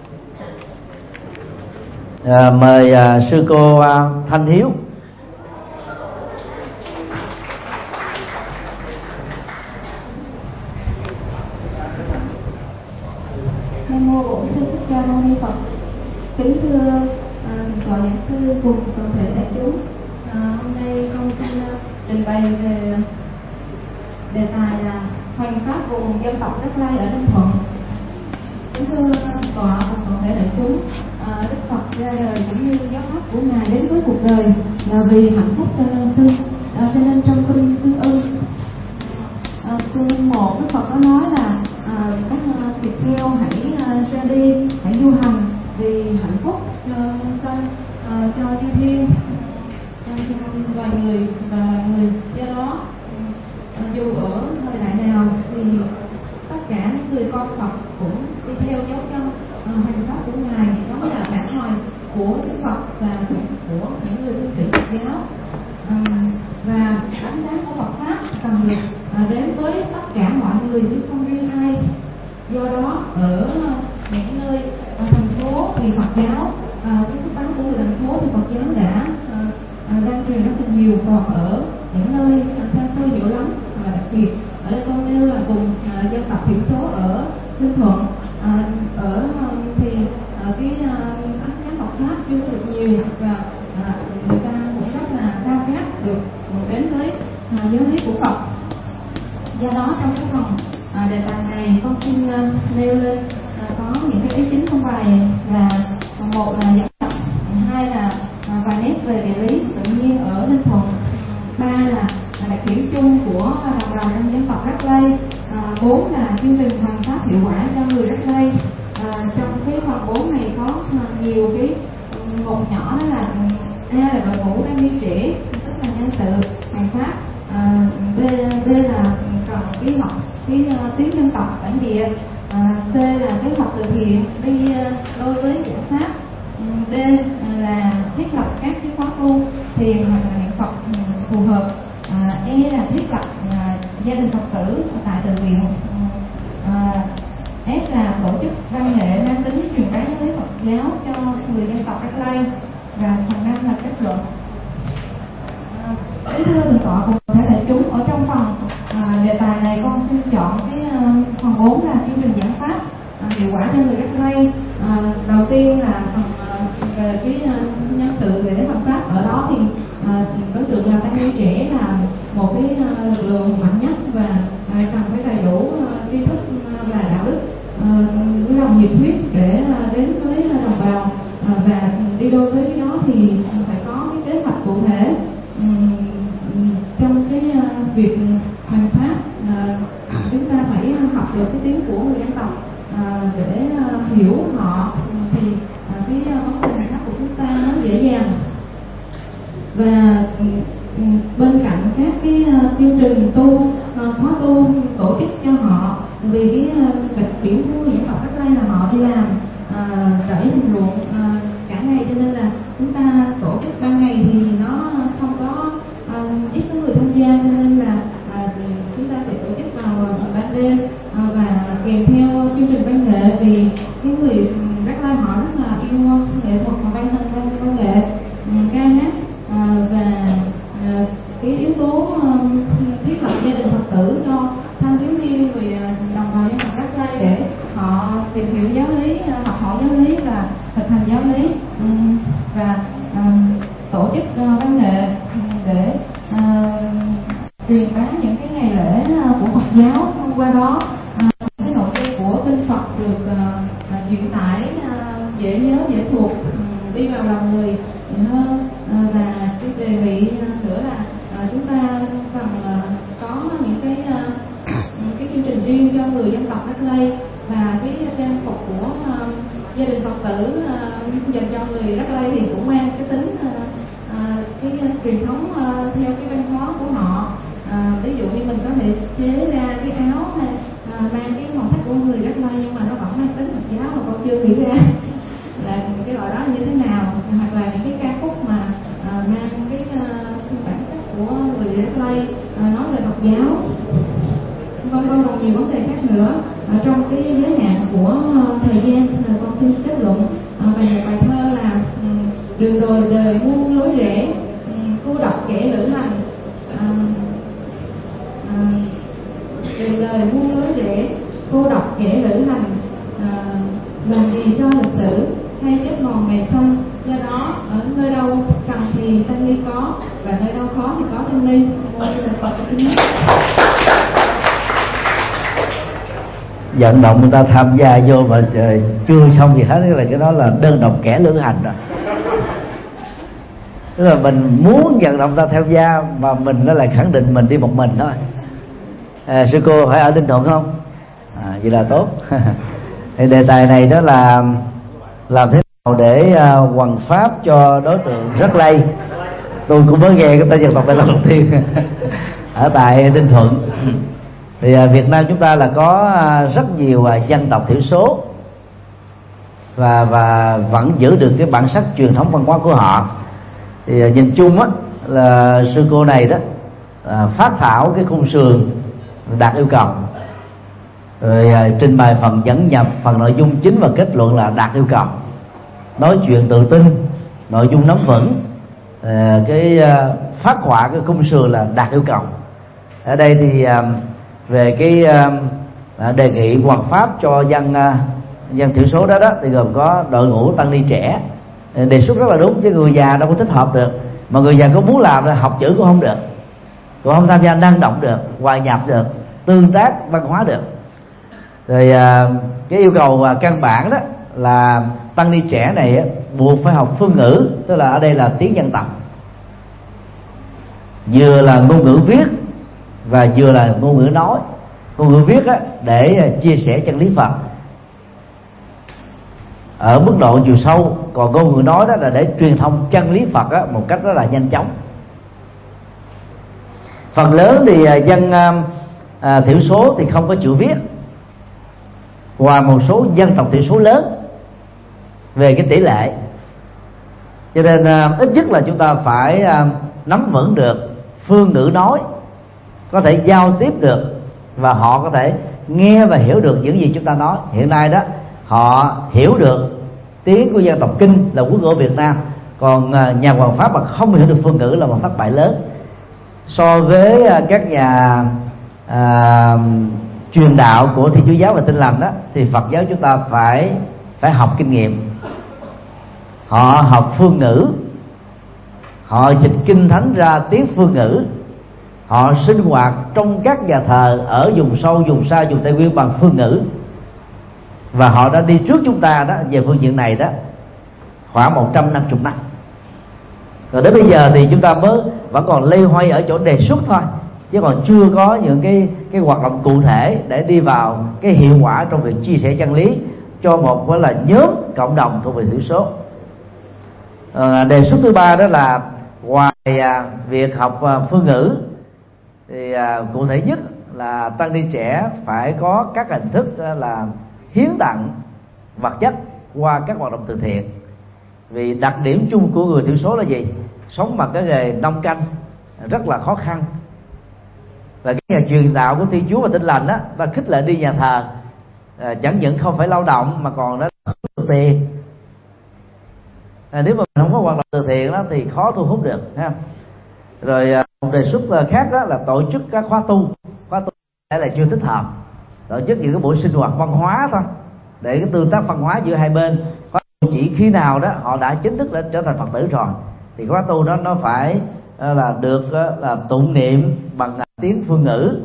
Mời sư cô Thanh Hiếu. Nam mô Bổn Sư Thích Ca Mâu Ni Phật. Kính thưa toàn giảng sư cùng toàn thể đại chúng, hôm nay con xin trình bày về đề tài là hoành pháp vùng dân tộc Đắk Lai ở Ninh Thuận. Kính thưa tọa cùng toàn thể đại chúng, Đức Phật ra đời cũng như giáo pháp của ngài đến với cuộc đời là vì hạnh phúc cho nhân sinh, cho nên trong kinh Tương Ưng chương 1, Đức Phật có nói là các tỳ kheo hãy ra đi, hãy du hành vì hạnh phúc cho chư thiên, cho loài người và người. Do đó dù ở thời đại nào thì tất cả những người con Phật cũng đi theo dấu chân hành pháp của ngài, giống như là bản hoài của Đức Phật và của những người tu sĩ Phật giáo. Và ánh sáng của Phật pháp cần được đến với tất cả mọi người chứ không riêng ai. Do đó ở những nơi thành phố thì Phật giáo, cái thức tán của người thành phố thì Phật giáo đã lan truyền rất là nhiều, còn ở những nơi xa xôi nhiều lắm, và đặc biệt ở đây con nêu là vùng dân tộc thiểu số ở Ninh Thuận, thì cái ánh sáng Phật pháp chưa được nhiều, và người ta cũng rất là khao khát được đến với giáo lý của Phật. Do đó trong cái phần đề tài này con xin nêu lên có những cái ý chính trong bài là: một là dẫn tập, hai là vài nét về địa lý tự nhiên ở Ninh Thuận, ba là đặc điểm chung của đồng bào trong dân tộc Đắk Lây, bốn là chương trình hoành pháp hiệu quả cho người Đắk Lây. Trong cái phần 4 này có nhiều cái một nhỏ, đó là A là đội ngũ đang đi trẻ, tức là nhân sự hoành pháp, B là cần cái học cái tiếng dân tộc bản địa, C là cái học từ thiện đi đối với giải pháp, D là thiết lập các cái khóa tu thiền hoặc là niệm Phật phù hợp, E là thiết lập gia đình Phật tử tại từ viện, S là tổ chức văn nghệ mang tính truyền bá giáo lý Phật giáo cho người dân tộc Đắk Lây, và phần 5 là kết luận. Kính thưa thượng tọa cùng thể đại chúng, ở trong phần đề tài này con xin chọn cái phần 4 là chương trình giảng pháp hiệu quả cho người Đắk Lây. Đầu tiên là phần về cái nhân sự về cái Phật pháp. Ở đó thì đối tượng là tăng ni trẻ là một cái lực lượng mạnh nhất và cần phải đầy đủ tri thức và đạo đức, với lòng nhiệt huyết để đến với đồng bào, và đi đôi với nó thì phải có cái kế hoạch cụ thể trong cái việc hành pháp. Chúng ta phải học được cái tiếng của người dân tộc để hiểu họ, thì cái vấn đề hành pháp của chúng ta nó dễ dàng. Và bên cạnh các cái chương trình tu, khóa tu tổ chức cho họ, vì cái đặc điểm của người dân tộc Đắk Lây là họ đi làm rẫy ruộng cả ngày, cho nên là chúng ta tổ chức qua đó cái nội dung của kinh Phật được truyền tải dễ nhớ dễ thuộc, đi vào lòng người hơn. Và cái đề nghị nữa là chúng ta cần có những cái chương trình riêng cho người dân tộc Đắc Lây, và cái trang phục của gia đình Phật tử dành cho người Đắc Lây thì cũng mang cái tính cái truyền thống theo cái văn hóa của họ. Ví dụ như mình có thể chế ra cái áo hay mang cái màu sắc của người Đắc Lây nhưng mà nó vẫn mang tính Phật giáo mà con chưa nghĩ ra là cái loại đó như thế nào, hoặc là những cái ca khúc mà mang cái bản sắc của người Đắc Lây nói về Phật giáo, vân vân, còn nhiều vấn đề khác nữa. Trong cái giới hạn của thời gian con xin kết luận bằng một bài thơ là đường đồi đời muôn lối rẽ, cô độc kẻ lữ hành. Đường đời muôn lối rẽ, cô độc kẻ lữ hành, làm gì cho lịch sử hay chết mòn ngày xuân. Do đó ở nơi đâu cần thì tăng ni có, và nơi đâu khó thì có tăng ni. Vận động người ta tham gia vô mà chưa xong gì hết, cái đó là đơn độc kẻ lữ hành rồi. Tức là mình muốn vận động ta tham gia mà mình nó lại khẳng định mình đi một mình thôi. Sư cô phải ở Ninh Thuận không? Vậy là tốt. Thì đề tài này đó là làm thế nào để hoằng pháp cho đối tượng Đắc Lây. Tôi cũng mới nghe cái tên dân tộc này lần đầu tiên ở tại Ninh Thuận. Thì Việt Nam chúng ta là có rất nhiều dân tộc thiểu số và vẫn giữ được cái bản sắc truyền thống văn hóa của họ. Thì nhìn chung á là sư cô này đó phát thảo cái khung sườn đạt yêu cầu, rồi trình bày phần dẫn nhập, phần nội dung chính và kết luận là đạt yêu cầu, nói chuyện tự tin, nội dung nắm vững, cái phát họa cái khung sườn là đạt yêu cầu. Ở đây thì về cái đề nghị hoằng pháp cho dân thiểu số đó thì gồm có đội ngũ tăng ni trẻ. Đề xuất rất là đúng, chứ người già đâu có thích hợp được, mà người già có muốn làm thì học chữ cũng không được, cũng không tham gia năng động được, hòa nhập được, tương tác văn hóa được. Rồi cái yêu cầu căn bản đó là tăng ni trẻ này buộc phải học phương ngữ, tức là ở đây là tiếng dân tộc, vừa là ngôn ngữ viết và vừa là ngôn ngữ nói. Ngôn ngữ viết để chia sẻ chân lý Phật ở mức độ chiều sâu, còn ngôn ngữ nói đó là để truyền thông chân lý Phật một cách rất là nhanh chóng. Phần lớn thì dân thiểu số thì không có chữ viết, và một số dân tộc thiểu số lớn về cái tỷ lệ, cho nên ít nhất là chúng ta phải nắm vững được phương ngữ nói, có thể giao tiếp được và họ có thể nghe và hiểu được những gì chúng ta nói. Hiện nay đó họ hiểu được tiếng của dân tộc Kinh là quốc ngữ Việt Nam, còn nhà hoằng pháp mà không hiểu được phương ngữ là một thất bại lớn. So với các nhà truyền đạo của Thiên Chúa giáo và Tin lành đó, thì Phật giáo chúng ta phải học kinh nghiệm. Họ học phương ngữ, họ dịch kinh thánh ra tiếng phương ngữ, họ sinh hoạt trong các nhà thờ ở vùng sâu, vùng xa, vùng Tây Nguyên bằng phương ngữ, và họ đã đi trước chúng ta đó về phương diện này đó khoảng 150 năm. Rồi đến bây giờ thì chúng ta vẫn còn lây hoay ở chỗ đề xuất thôi, chứ còn chưa có những cái hoạt động cụ thể để đi vào cái hiệu quả trong việc chia sẻ chân lý cho một gọi là nhóm cộng đồng thuộc về thiểu số. Đề xuất thứ ba đó là ngoài việc học phương ngữ thì cụ thể nhất là tăng ni trẻ phải có các hình thức là hiến tặng vật chất qua các hoạt động từ thiện. Vì đặc điểm chung của người thiểu số là gì? Sống bằng cái nghề nông canh rất là khó khăn, và cái nhà truyền đạo của Thiên Chúa và Tin lành đó, ta khích lệ đi nhà thờ, chẳng những không phải lao động mà còn nó được tiền. Nếu mà mình không có hoạt động từ thiện đó thì khó thu hút được ha. Rồi một đề xuất khác đó là tổ chức các khóa tu đây là chưa thích hợp, tổ chức những cái buổi sinh hoạt văn hóa thôi để cái tương tác văn hóa giữa hai bên. Khóa tu chỉ khi nào đó họ đã chính thức đã trở thành Phật tử rồi thì khóa tu đó nó phải là được là tụng niệm bằng tiếng phương ngữ,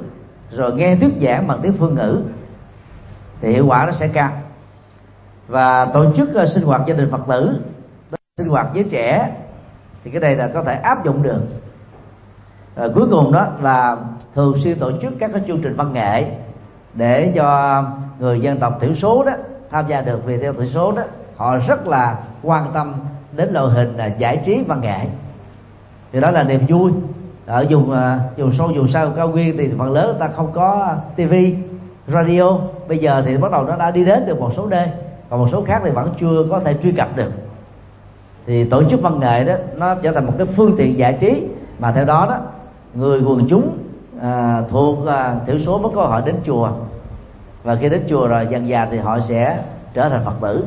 rồi nghe thuyết giảng bằng tiếng phương ngữ thì hiệu quả nó sẽ cao. Và tổ chức sinh hoạt gia đình Phật tử, sinh hoạt với trẻ thì cái này là có thể áp dụng được. Cuối cùng đó là thường xuyên tổ chức các cái chương trình văn nghệ để cho người dân tộc thiểu số đó tham gia được, vì theo thiểu số đó họ rất là quan tâm đến loại hình là giải trí văn nghệ, thì đó là niềm vui. Ở vùng sâu vùng xa cao nguyên thì phần lớn người ta không có tivi, radio, bây giờ thì bắt đầu nó đã đi đến được một số nơi, còn một số khác thì vẫn chưa có thể truy cập được. Thì tổ chức văn nghệ đó nó trở thành một cái phương tiện giải trí mà theo đó người quần chúng thuộc thiểu số mới có cơ hội đến chùa, và khi đến chùa rồi dần dà thì họ sẽ trở thành Phật tử.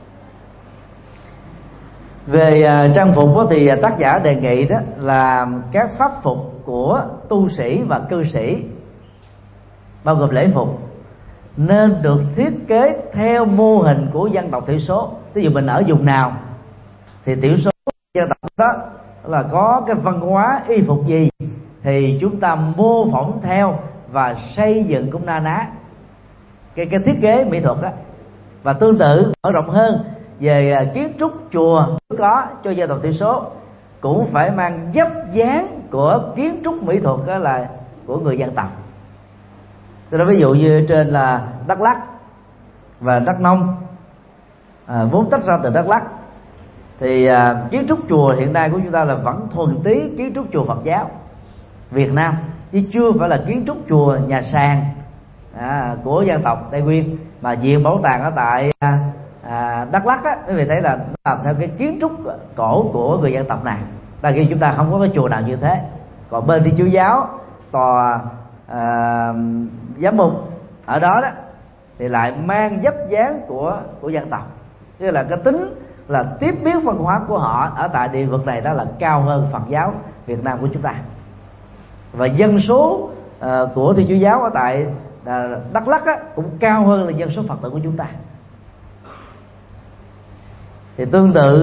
Về trang phục thì tác giả đề nghị đó là các pháp phục của tu sĩ và cư sĩ, bao gồm lễ phục, nên được thiết kế theo mô hình của dân tộc thiểu số. Ví dụ mình ở vùng nào thì thiểu số dân tộc đó là có cái văn hóa y phục gì thì chúng ta mô phỏng theo và xây dựng cũng na ná cái thiết kế mỹ thuật đó. Và tương tự mở rộng hơn về kiến trúc chùa có cho dân tộc thiểu số cũng phải mang dấp dáng của kiến trúc mỹ thuật, đó là của người dân tộc. Tôi nói ví dụ như trên là Đắk Lắk và Đắk Nông, vốn tách ra từ Đắk Lắk, thì kiến trúc chùa hiện nay của chúng ta là vẫn thuần túy kiến trúc chùa Phật giáo Việt Nam, chứ chưa phải là kiến trúc chùa nhà sàn của dân tộc Tây Nguyên. Mà viện bảo tàng ở tại Đắk Lắk á, quý vị thấy là nó làm theo cái kiến trúc cổ của người dân tộc này. Đa khi chúng ta không có cái chùa nào như thế. Còn bên Thiên Chúa giáo, tòa giám mục ở đó thì lại mang dấp dáng của dân tộc, tức là cái tính là tiếp biến văn hóa của họ ở tại địa vực này đó là cao hơn Phật giáo Việt Nam của chúng ta. Và dân số của Thiên Chúa giáo ở tại Đắk Lắk cũng cao hơn là dân số Phật tử của chúng ta. Thì tương tự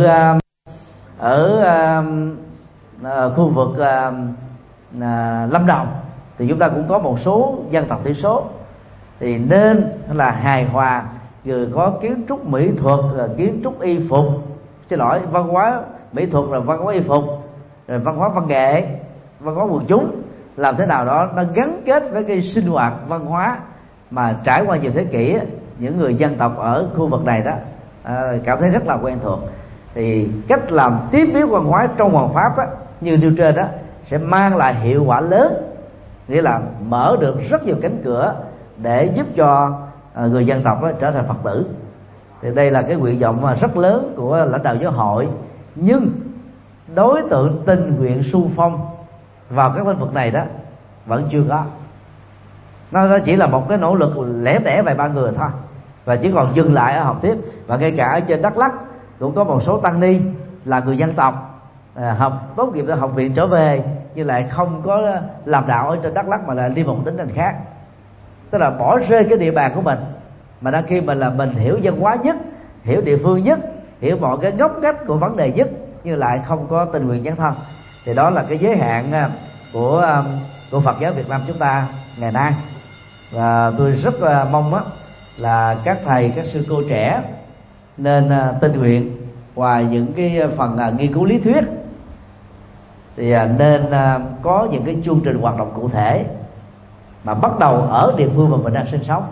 ở khu vực Lâm Đồng thì chúng ta cũng có một số dân tộc thiểu số, thì nên là hài hòa, vừa có kiến trúc mỹ thuật, kiến trúc y phục, văn hóa mỹ thuật, rồi văn hóa y phục, rồi văn hóa văn nghệ, văn hóa quần chúng, làm thế nào đó nó gắn kết với cái sinh hoạt văn hóa mà trải qua nhiều thế kỷ những người dân tộc ở khu vực này đó cảm thấy rất là quen thuộc. Thì cách làm tiếp biến văn hóa trong Hoàng Pháp như nêu trên đó sẽ mang lại hiệu quả lớn, nghĩa là mở được rất nhiều cánh cửa để giúp cho người dân tộc trở thành Phật tử. Thì đây là cái nguyện vọng rất lớn của lãnh đạo giáo hội, nhưng đối tượng tình nguyện xung phong vào các lĩnh vực này đó vẫn chưa có. Nó chỉ là một cái nỗ lực lẻ tẻ vài ba người thôi, và chỉ còn dừng lại ở học tiếp. Và ngay cả ở trên Đắk Lắk cũng có một số tăng ni là người dân tộc học tốt nghiệp ở học viện trở về, nhưng lại không có làm đạo ở trên Đắk Lắk mà là đi một tỉnh thành khác, tức là bỏ rơi cái địa bàn của mình. Mà đang khi mình hiểu văn hóa nhất, hiểu địa phương nhất, hiểu mọi cái góc cách của vấn đề nhất, nhưng lại không có tình nguyện dấn thân. Thì đó là cái giới hạn của Phật giáo Việt Nam chúng ta ngày nay. Và tôi rất mong là các thầy, các sư cô trẻ nên tình nguyện, ngoài những cái phần nghiên cứu lý thuyết thì nên có những cái chương trình hoạt động cụ thể mà bắt đầu ở địa phương mà mình đang sinh sống.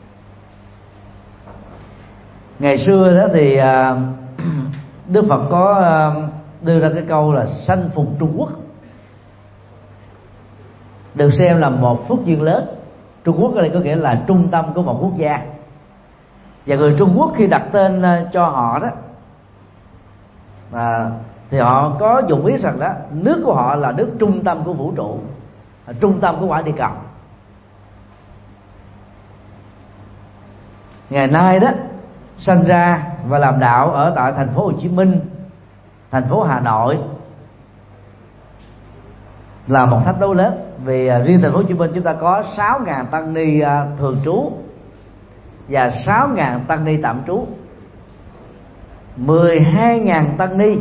Ngày xưa đó thì Đức Phật có đưa ra cái câu là sanh phục Trung Quốc, được xem là một phước duyên lớn. Trung Quốc ở đây có nghĩa là trung tâm của một quốc gia, và người Trung Quốc khi đặt tên cho họ đó thì họ có dùng ý rằng đó nước của họ là nước trung tâm của vũ trụ, trung tâm của quả địa cầu. Ngày nay đó sinh ra và làm đạo ở tại thành phố Hồ Chí Minh, thành phố Hà Nội là một thách đố lớn. Vì riêng thành phố Hồ Chí Minh chúng ta có 6.000 tăng ni thường trú và 6.000 tăng ni tạm trú, 12.000 tăng ni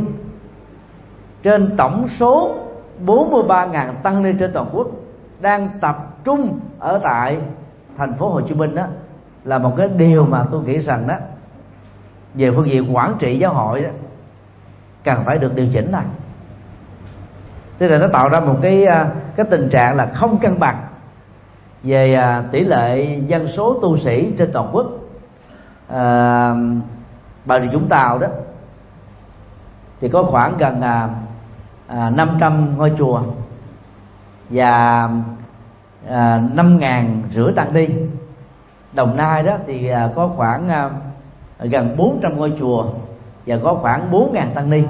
trên tổng số 43.000 tăng ni trên toàn quốc đang tập trung ở tại thành phố Hồ Chí Minh đó là một cái điều mà tôi nghĩ rằng đó về phương diện quản trị giáo hội đó cần phải được điều chỉnh này. Thế là nó tạo ra một cái tình trạng là không cân bằng về tỷ lệ dân số tu sĩ trên toàn quốc. Bà Rịa Vũng Tàu đó thì có khoảng gần 500 ngôi chùa và 5.500 tăng ni. Đồng Nai đó thì có khoảng gần 400 ngôi chùa và có khoảng 4.000 tăng ni.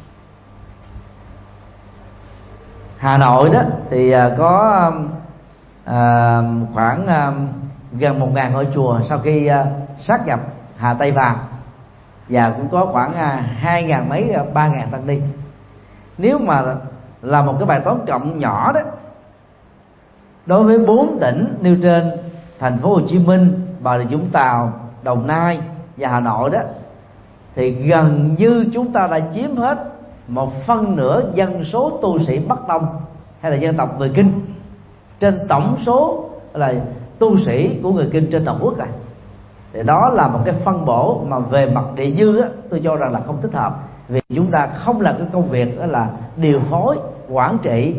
Hà Nội đó thì có khoảng gần 1.000 ngôi chùa sau khi sát nhập Hà Tây vào, và cũng có khoảng 2.000 mấy 3.000 tăng ni. Nếu mà là một cái bài toán cộng nhỏ đó, đối với 4 tỉnh nêu trên, thành phố Hồ Chí Minh, Bà Rịa Vũng Tàu, Đồng Nai và Hà Nội đó, thì gần như chúng ta đã chiếm hết 1/2 dân số tu sĩ Bắc Tông hay là dân tộc người Kinh trên tổng số là tu sĩ của người Kinh trên toàn quốc rồi. Thì đó là một cái phân bổ mà về mặt địa dư á, tôi cho rằng là không thích hợp, vì chúng ta không làm cái công việc đó là điều phối quản trị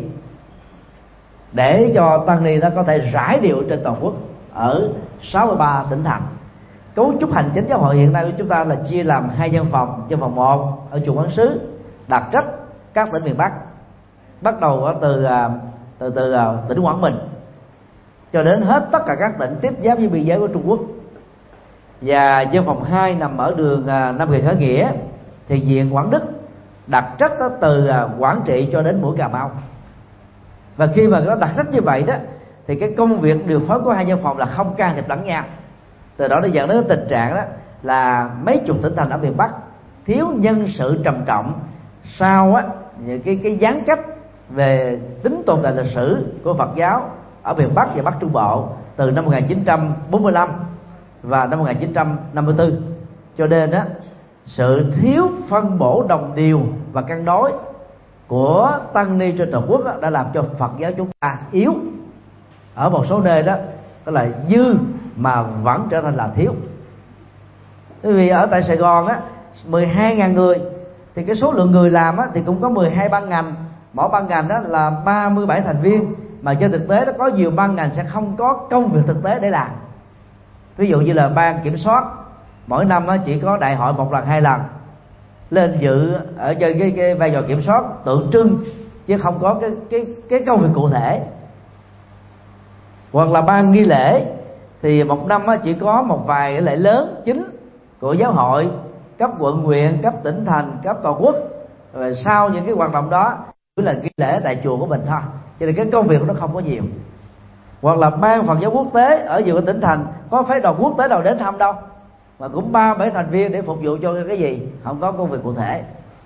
để cho tăng ni đó có thể rải đều trên toàn quốc ở 63 tỉnh thành. Cấu trúc hành chính giáo hội hiện nay của chúng ta là chia làm 2 văn phòng. Văn phòng 1 ở chùa Quán Sứ đặt trách các tỉnh miền Bắc, bắt đầu từ tỉnh Quảng Bình cho đến hết tất cả các tỉnh tiếp giáp với biên giới của Trung Quốc. Và văn phòng 2 nằm ở đường Nam Kỳ Khởi Nghĩa, thì viện Quảng Đức đặt trách đó từ Quảng Trị cho đến mũi Cà Mau. Và khi mà có đặt trách như vậy đó, thì cái công việc điều phối của 2 văn phòng là không can thiệp lẫn nhau. Từ đó nó dẫn đến tình trạng đó là mấy chục tỉnh thành ở miền Bắc thiếu nhân sự trầm trọng sau á những cái gián cách về tính tồn tại lịch sử của Phật giáo ở miền Bắc và Bắc Trung Bộ từ năm 1945 và năm 1954. Cho nên đó, sự thiếu phân bổ đồng đều và cân đối của tăng ni trên toàn quốc đó, đã làm cho Phật giáo chúng ta yếu. Ở một số nơi đó là dư mà vẫn trở thành là thiếu. Bởi vì ở tại Sài Gòn á 12.000 người thì cái số lượng người làm á thì cũng có 12 ban ngành, mỗi ban ngành đó là 37 thành viên, mà trên thực tế nó có nhiều ban ngành sẽ không có công việc thực tế để làm. Ví dụ như là ban kiểm soát mỗi năm chỉ có đại hội 1 lần 2 lần lên dự ở trên cái vai trò kiểm soát tượng trưng, chứ không có cái công việc cụ thể. Hoặc là ban nghi lễ thì một năm chỉ có một vài cái lễ lớn chính của giáo hội cấp quận huyện, cấp tỉnh thành, cấp toàn quốc, rồi sau những cái hoạt động đó chỉ là nghi lễ tại chùa của mình thôi, cho nên cái công việc nó không có nhiều. Hoặc là ban Phật giáo quốc tế ở nhiều tỉnh thành có phái đoàn quốc tế nào đến thăm đâu, mà cũng 3-7 thành viên để phục vụ cho cái gì, không có công việc cụ thể.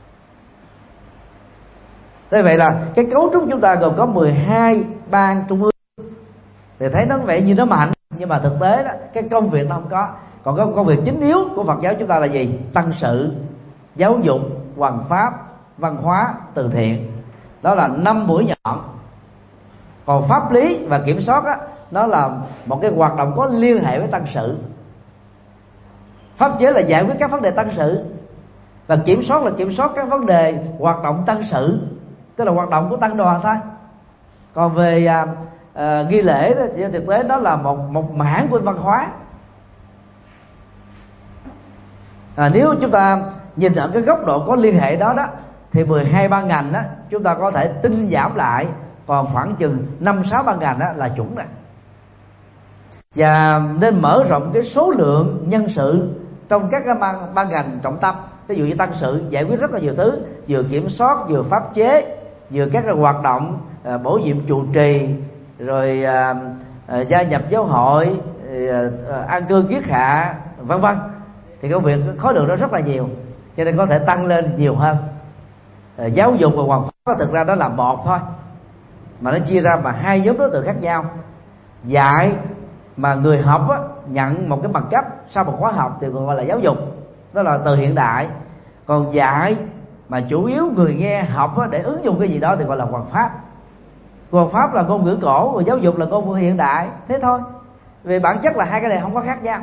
Thế vậy là cái cấu trúc chúng ta gồm có 12 ban trung ương, thì thấy nó vẻ như nó mạnh, nhưng mà thực tế đó cái công việc nó không có. Còn cái công việc chính yếu của Phật giáo chúng ta là gì? Tăng sự, giáo dục, hoằng pháp, văn hóa, từ thiện. Đó là 5 mũi nhọn. Còn pháp lý và kiểm soát á, nó là một cái hoạt động có liên hệ với tăng sự. Pháp chế là giải quyết các vấn đề tăng sự, và kiểm soát là kiểm soát các vấn đề hoạt động tăng sự, tức là hoạt động của tăng đoàn thôi. Còn về nghi lễ đó, thì thực tế đó là một mảng của văn hóa. Nếu chúng ta nhìn ở cái góc độ có liên hệ đó thì 12 ban ngành đó chúng ta có thể tinh giảm lại, còn khoảng chừng 5-6 ban ngành đó là chuẩn rồi. Và nên mở rộng cái số lượng nhân sự trong các cái ban ngành trọng tâm. Ví dụ như tăng sự giải quyết rất là nhiều thứ, vừa kiểm soát, vừa pháp chế, vừa các cái hoạt động bổ nhiệm trụ trì, rồi gia nhập giáo hội, an cư kiết hạ, vân vân. Thì công việc khối lượng đó rất là nhiều, cho nên có thể tăng lên nhiều hơn. Giáo dục và hoằng pháp thực ra đó là một thôi, mà nó chia ra mà 2 nhóm đối tượng khác nhau. Dạy mà người học nhận một cái bằng cấp sau một khóa học thì gọi là giáo dục, đó là từ hiện đại. Còn dạy mà chủ yếu người nghe học để ứng dụng cái gì đó thì gọi là hoằng pháp. còn pháp là ngôn ngữ cổ, và giáo dục là ngôn ngữ hiện đại, thế thôi. Vì bản chất là hai cái này không có khác nhau.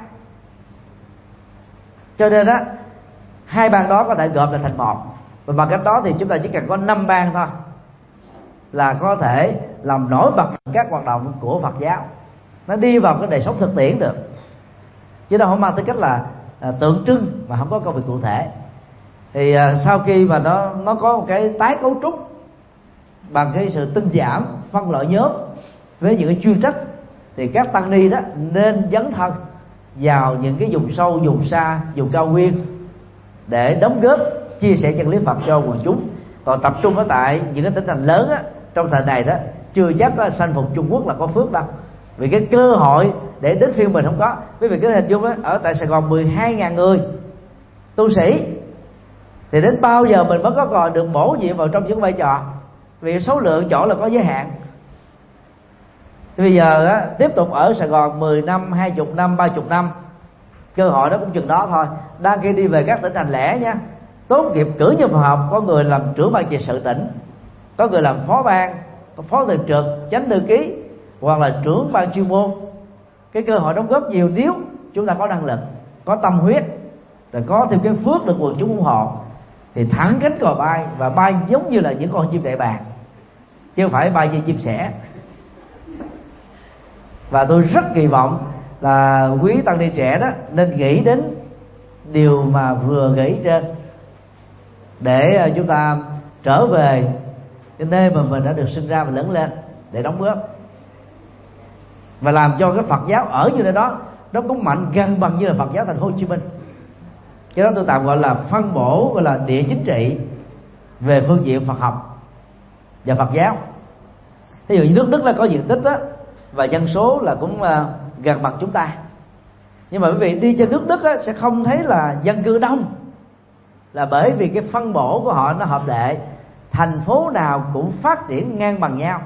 Cho nên đó, hai ban đó có thể gộp lại thành một, và bằng cách đó thì chúng ta chỉ cần có 5 ban thôi là có thể làm nổi bật các hoạt động của Phật giáo, nó đi vào cái đời sống thực tiễn được, chứ nó không mang tư cách là tượng trưng mà không có công việc cụ thể. Thì sau khi mà nó có một cái tái cấu trúc bằng cái sự tinh giảm, phân loại nhóm với những cái chuyên trách, thì các tăng ni đó nên dấn thân vào những cái vùng sâu, vùng xa, vùng cao nguyên để đóng góp chia sẻ chân lý Phật cho quần chúng. Còn tập trung ở tại những cái tỉnh thành lớn á, trong thời này đó chưa chắc sanh phục Trung Quốc là có phước đâu, vì cái cơ hội để đến phiên mình không có. Quý vị cứ hình dung đó, ở tại Sài Gòn 12.000 người tu sĩ, thì đến bao giờ mình mới có còn được bổ nhiệm vào trong những vai trò, vì số lượng chỗ là có giới hạn. Bây giờ á, tiếp tục ở Sài Gòn 10 năm, 20 năm, 30 năm, cơ hội đó cũng chừng đó thôi. Đang khi đi về các tỉnh thành lẻ nha, tốt nghiệp cử nhân Phật học, có người làm trưởng ban trị sự tỉnh, có người làm phó ban, phó thường trực, chánh thư ký, hoặc là trưởng ban chuyên môn. Cái cơ hội đóng góp nhiều nếu chúng ta có năng lực, có tâm huyết, rồi có thêm cái phước được quần chúng ủng hộ, thì thẳng cánh cò bay, và bay giống như là những con chim đại bàng, chứ không phải bay như chim sẻ. Và tôi rất kỳ vọng là quý tăng ni trẻ đó nên nghĩ đến điều mà vừa nghĩ trên, để chúng ta trở về cái nơi mà mình đã được sinh ra và lớn lên, để đóng góp và làm cho cái Phật giáo ở như nơi đó nó cũng mạnh gần bằng như là Phật giáo thành phố Hồ Chí Minh. Cái đó tôi tạm gọi là phân bổ, gọi là địa chính trị về phương diện Phật học và Phật giáo. Ví dụ như nước Đức là có diện tích đó, và dân số là cũng gần bằng chúng ta, nhưng mà quý vị đi trên nước Đức á, sẽ không thấy là dân cư đông, là bởi vì cái phân bổ của họ nó hợp lệ, thành phố nào cũng phát triển ngang bằng nhau.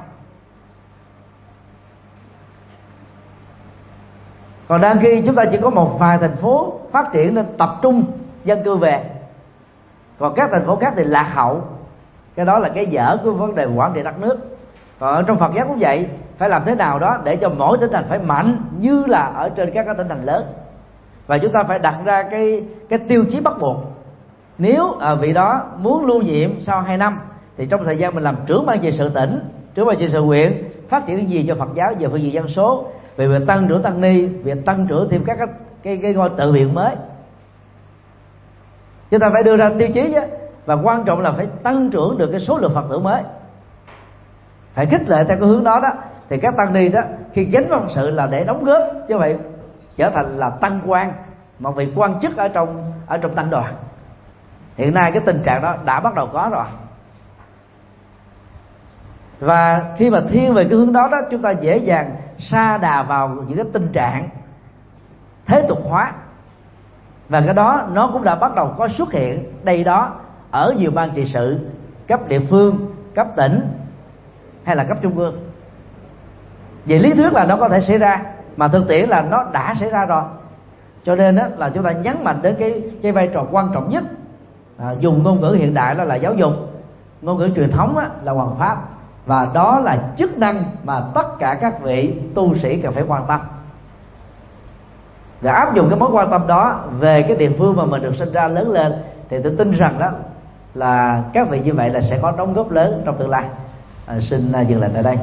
Còn đang khi chúng ta chỉ có một vài thành phố phát triển nên tập trung dân cư về, còn các thành phố khác thì lạc hậu. Cái đó là cái dở của vấn đề quản trị đất nước. Còn ở trong Phật giáo cũng vậy, phải làm thế nào đó để cho mỗi tỉnh thành phải mạnh như là ở trên các tỉnh thành lớn. Và chúng ta phải đặt ra cái tiêu chí bắt buộc. Nếu vị đó muốn lưu nhiệm sau 2 năm, thì trong thời gian mình làm trưởng ban trị sự tỉnh, trưởng ban trị sự huyện, phát triển cái gì cho Phật giáo về phương diện dân số, về việc tăng trưởng tăng ni, việc tăng trưởng thêm các cái ngôi tự viện mới. Chúng ta phải đưa ra tiêu chí chứ, và quan trọng là phải tăng trưởng được cái số lượng Phật tử mới, phải khích lệ theo cái hướng đó đó. Thì các tăng ni đó khi gánh phận sự là để đóng góp, chứ vậy trở thành là tăng quan, một vị quan chức ở trong tăng đoàn. Hiện nay cái tình trạng đó đã bắt đầu có rồi. Và khi mà thiên về cái hướng đó đó, chúng ta dễ dàng sa đà vào những cái tình trạng thế tục hóa, và cái đó nó cũng đã bắt đầu có xuất hiện đây đó ở nhiều ban trị sự cấp địa phương, cấp tỉnh hay là cấp trung ương. Về lý thuyết là nó có thể xảy ra, mà thực tiễn là nó đã xảy ra rồi. Cho nên đó là chúng ta nhấn mạnh đến cái vai trò quan trọng nhất. Dùng ngôn ngữ hiện đại đó là giáo dục, ngôn ngữ truyền thống là hoằng pháp, và đó là chức năng mà tất cả các vị tu sĩ cần phải quan tâm. Và áp dụng cái mối quan tâm đó về cái địa phương mà mình được sinh ra lớn lên, thì tôi tin rằng đó là các vị như vậy là sẽ có đóng góp lớn trong tương lai. Xin dừng lại tại đây.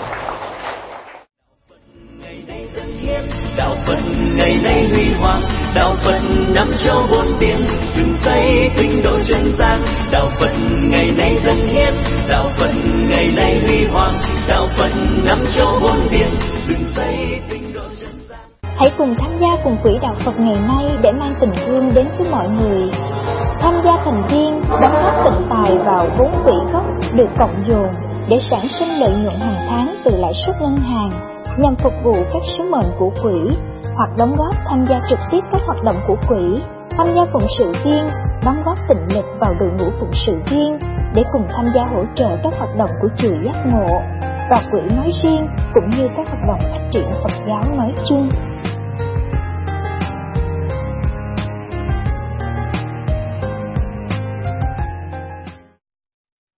Đạo Phật ngày nay huy hoàng, đạo Phật năm châu bốn biển, từng giây tinh độ chân gian. Đạo Phật ngày nay dân hiến, đạo Phật ngày nay huy hoàng, đạo Phật năm châu bốn biển, từng giây tinh độ chân gian. Hãy cùng tham gia cùng quỹ đạo Phật ngày nay để mang tình thương đến với mọi người. Tham gia thành viên, đóng góp tịnh tài vào vốn quỹ gốc được cộng dồn để sản sinh lợi nhuận hàng tháng từ lãi suất ngân hàng, nhằm phục vụ các sứ mệnh của quỹ, hoặc đóng góp tham gia trực tiếp các hoạt động của quỹ, tham gia phụng sự viên, đóng góp tịnh lực vào đội ngũ phụng sự viên để cùng tham gia hỗ trợ các hoạt động của chùa Giác Ngộ và quỹ nói riêng, cũng như các hoạt động phát triển Phật giáo nói chung.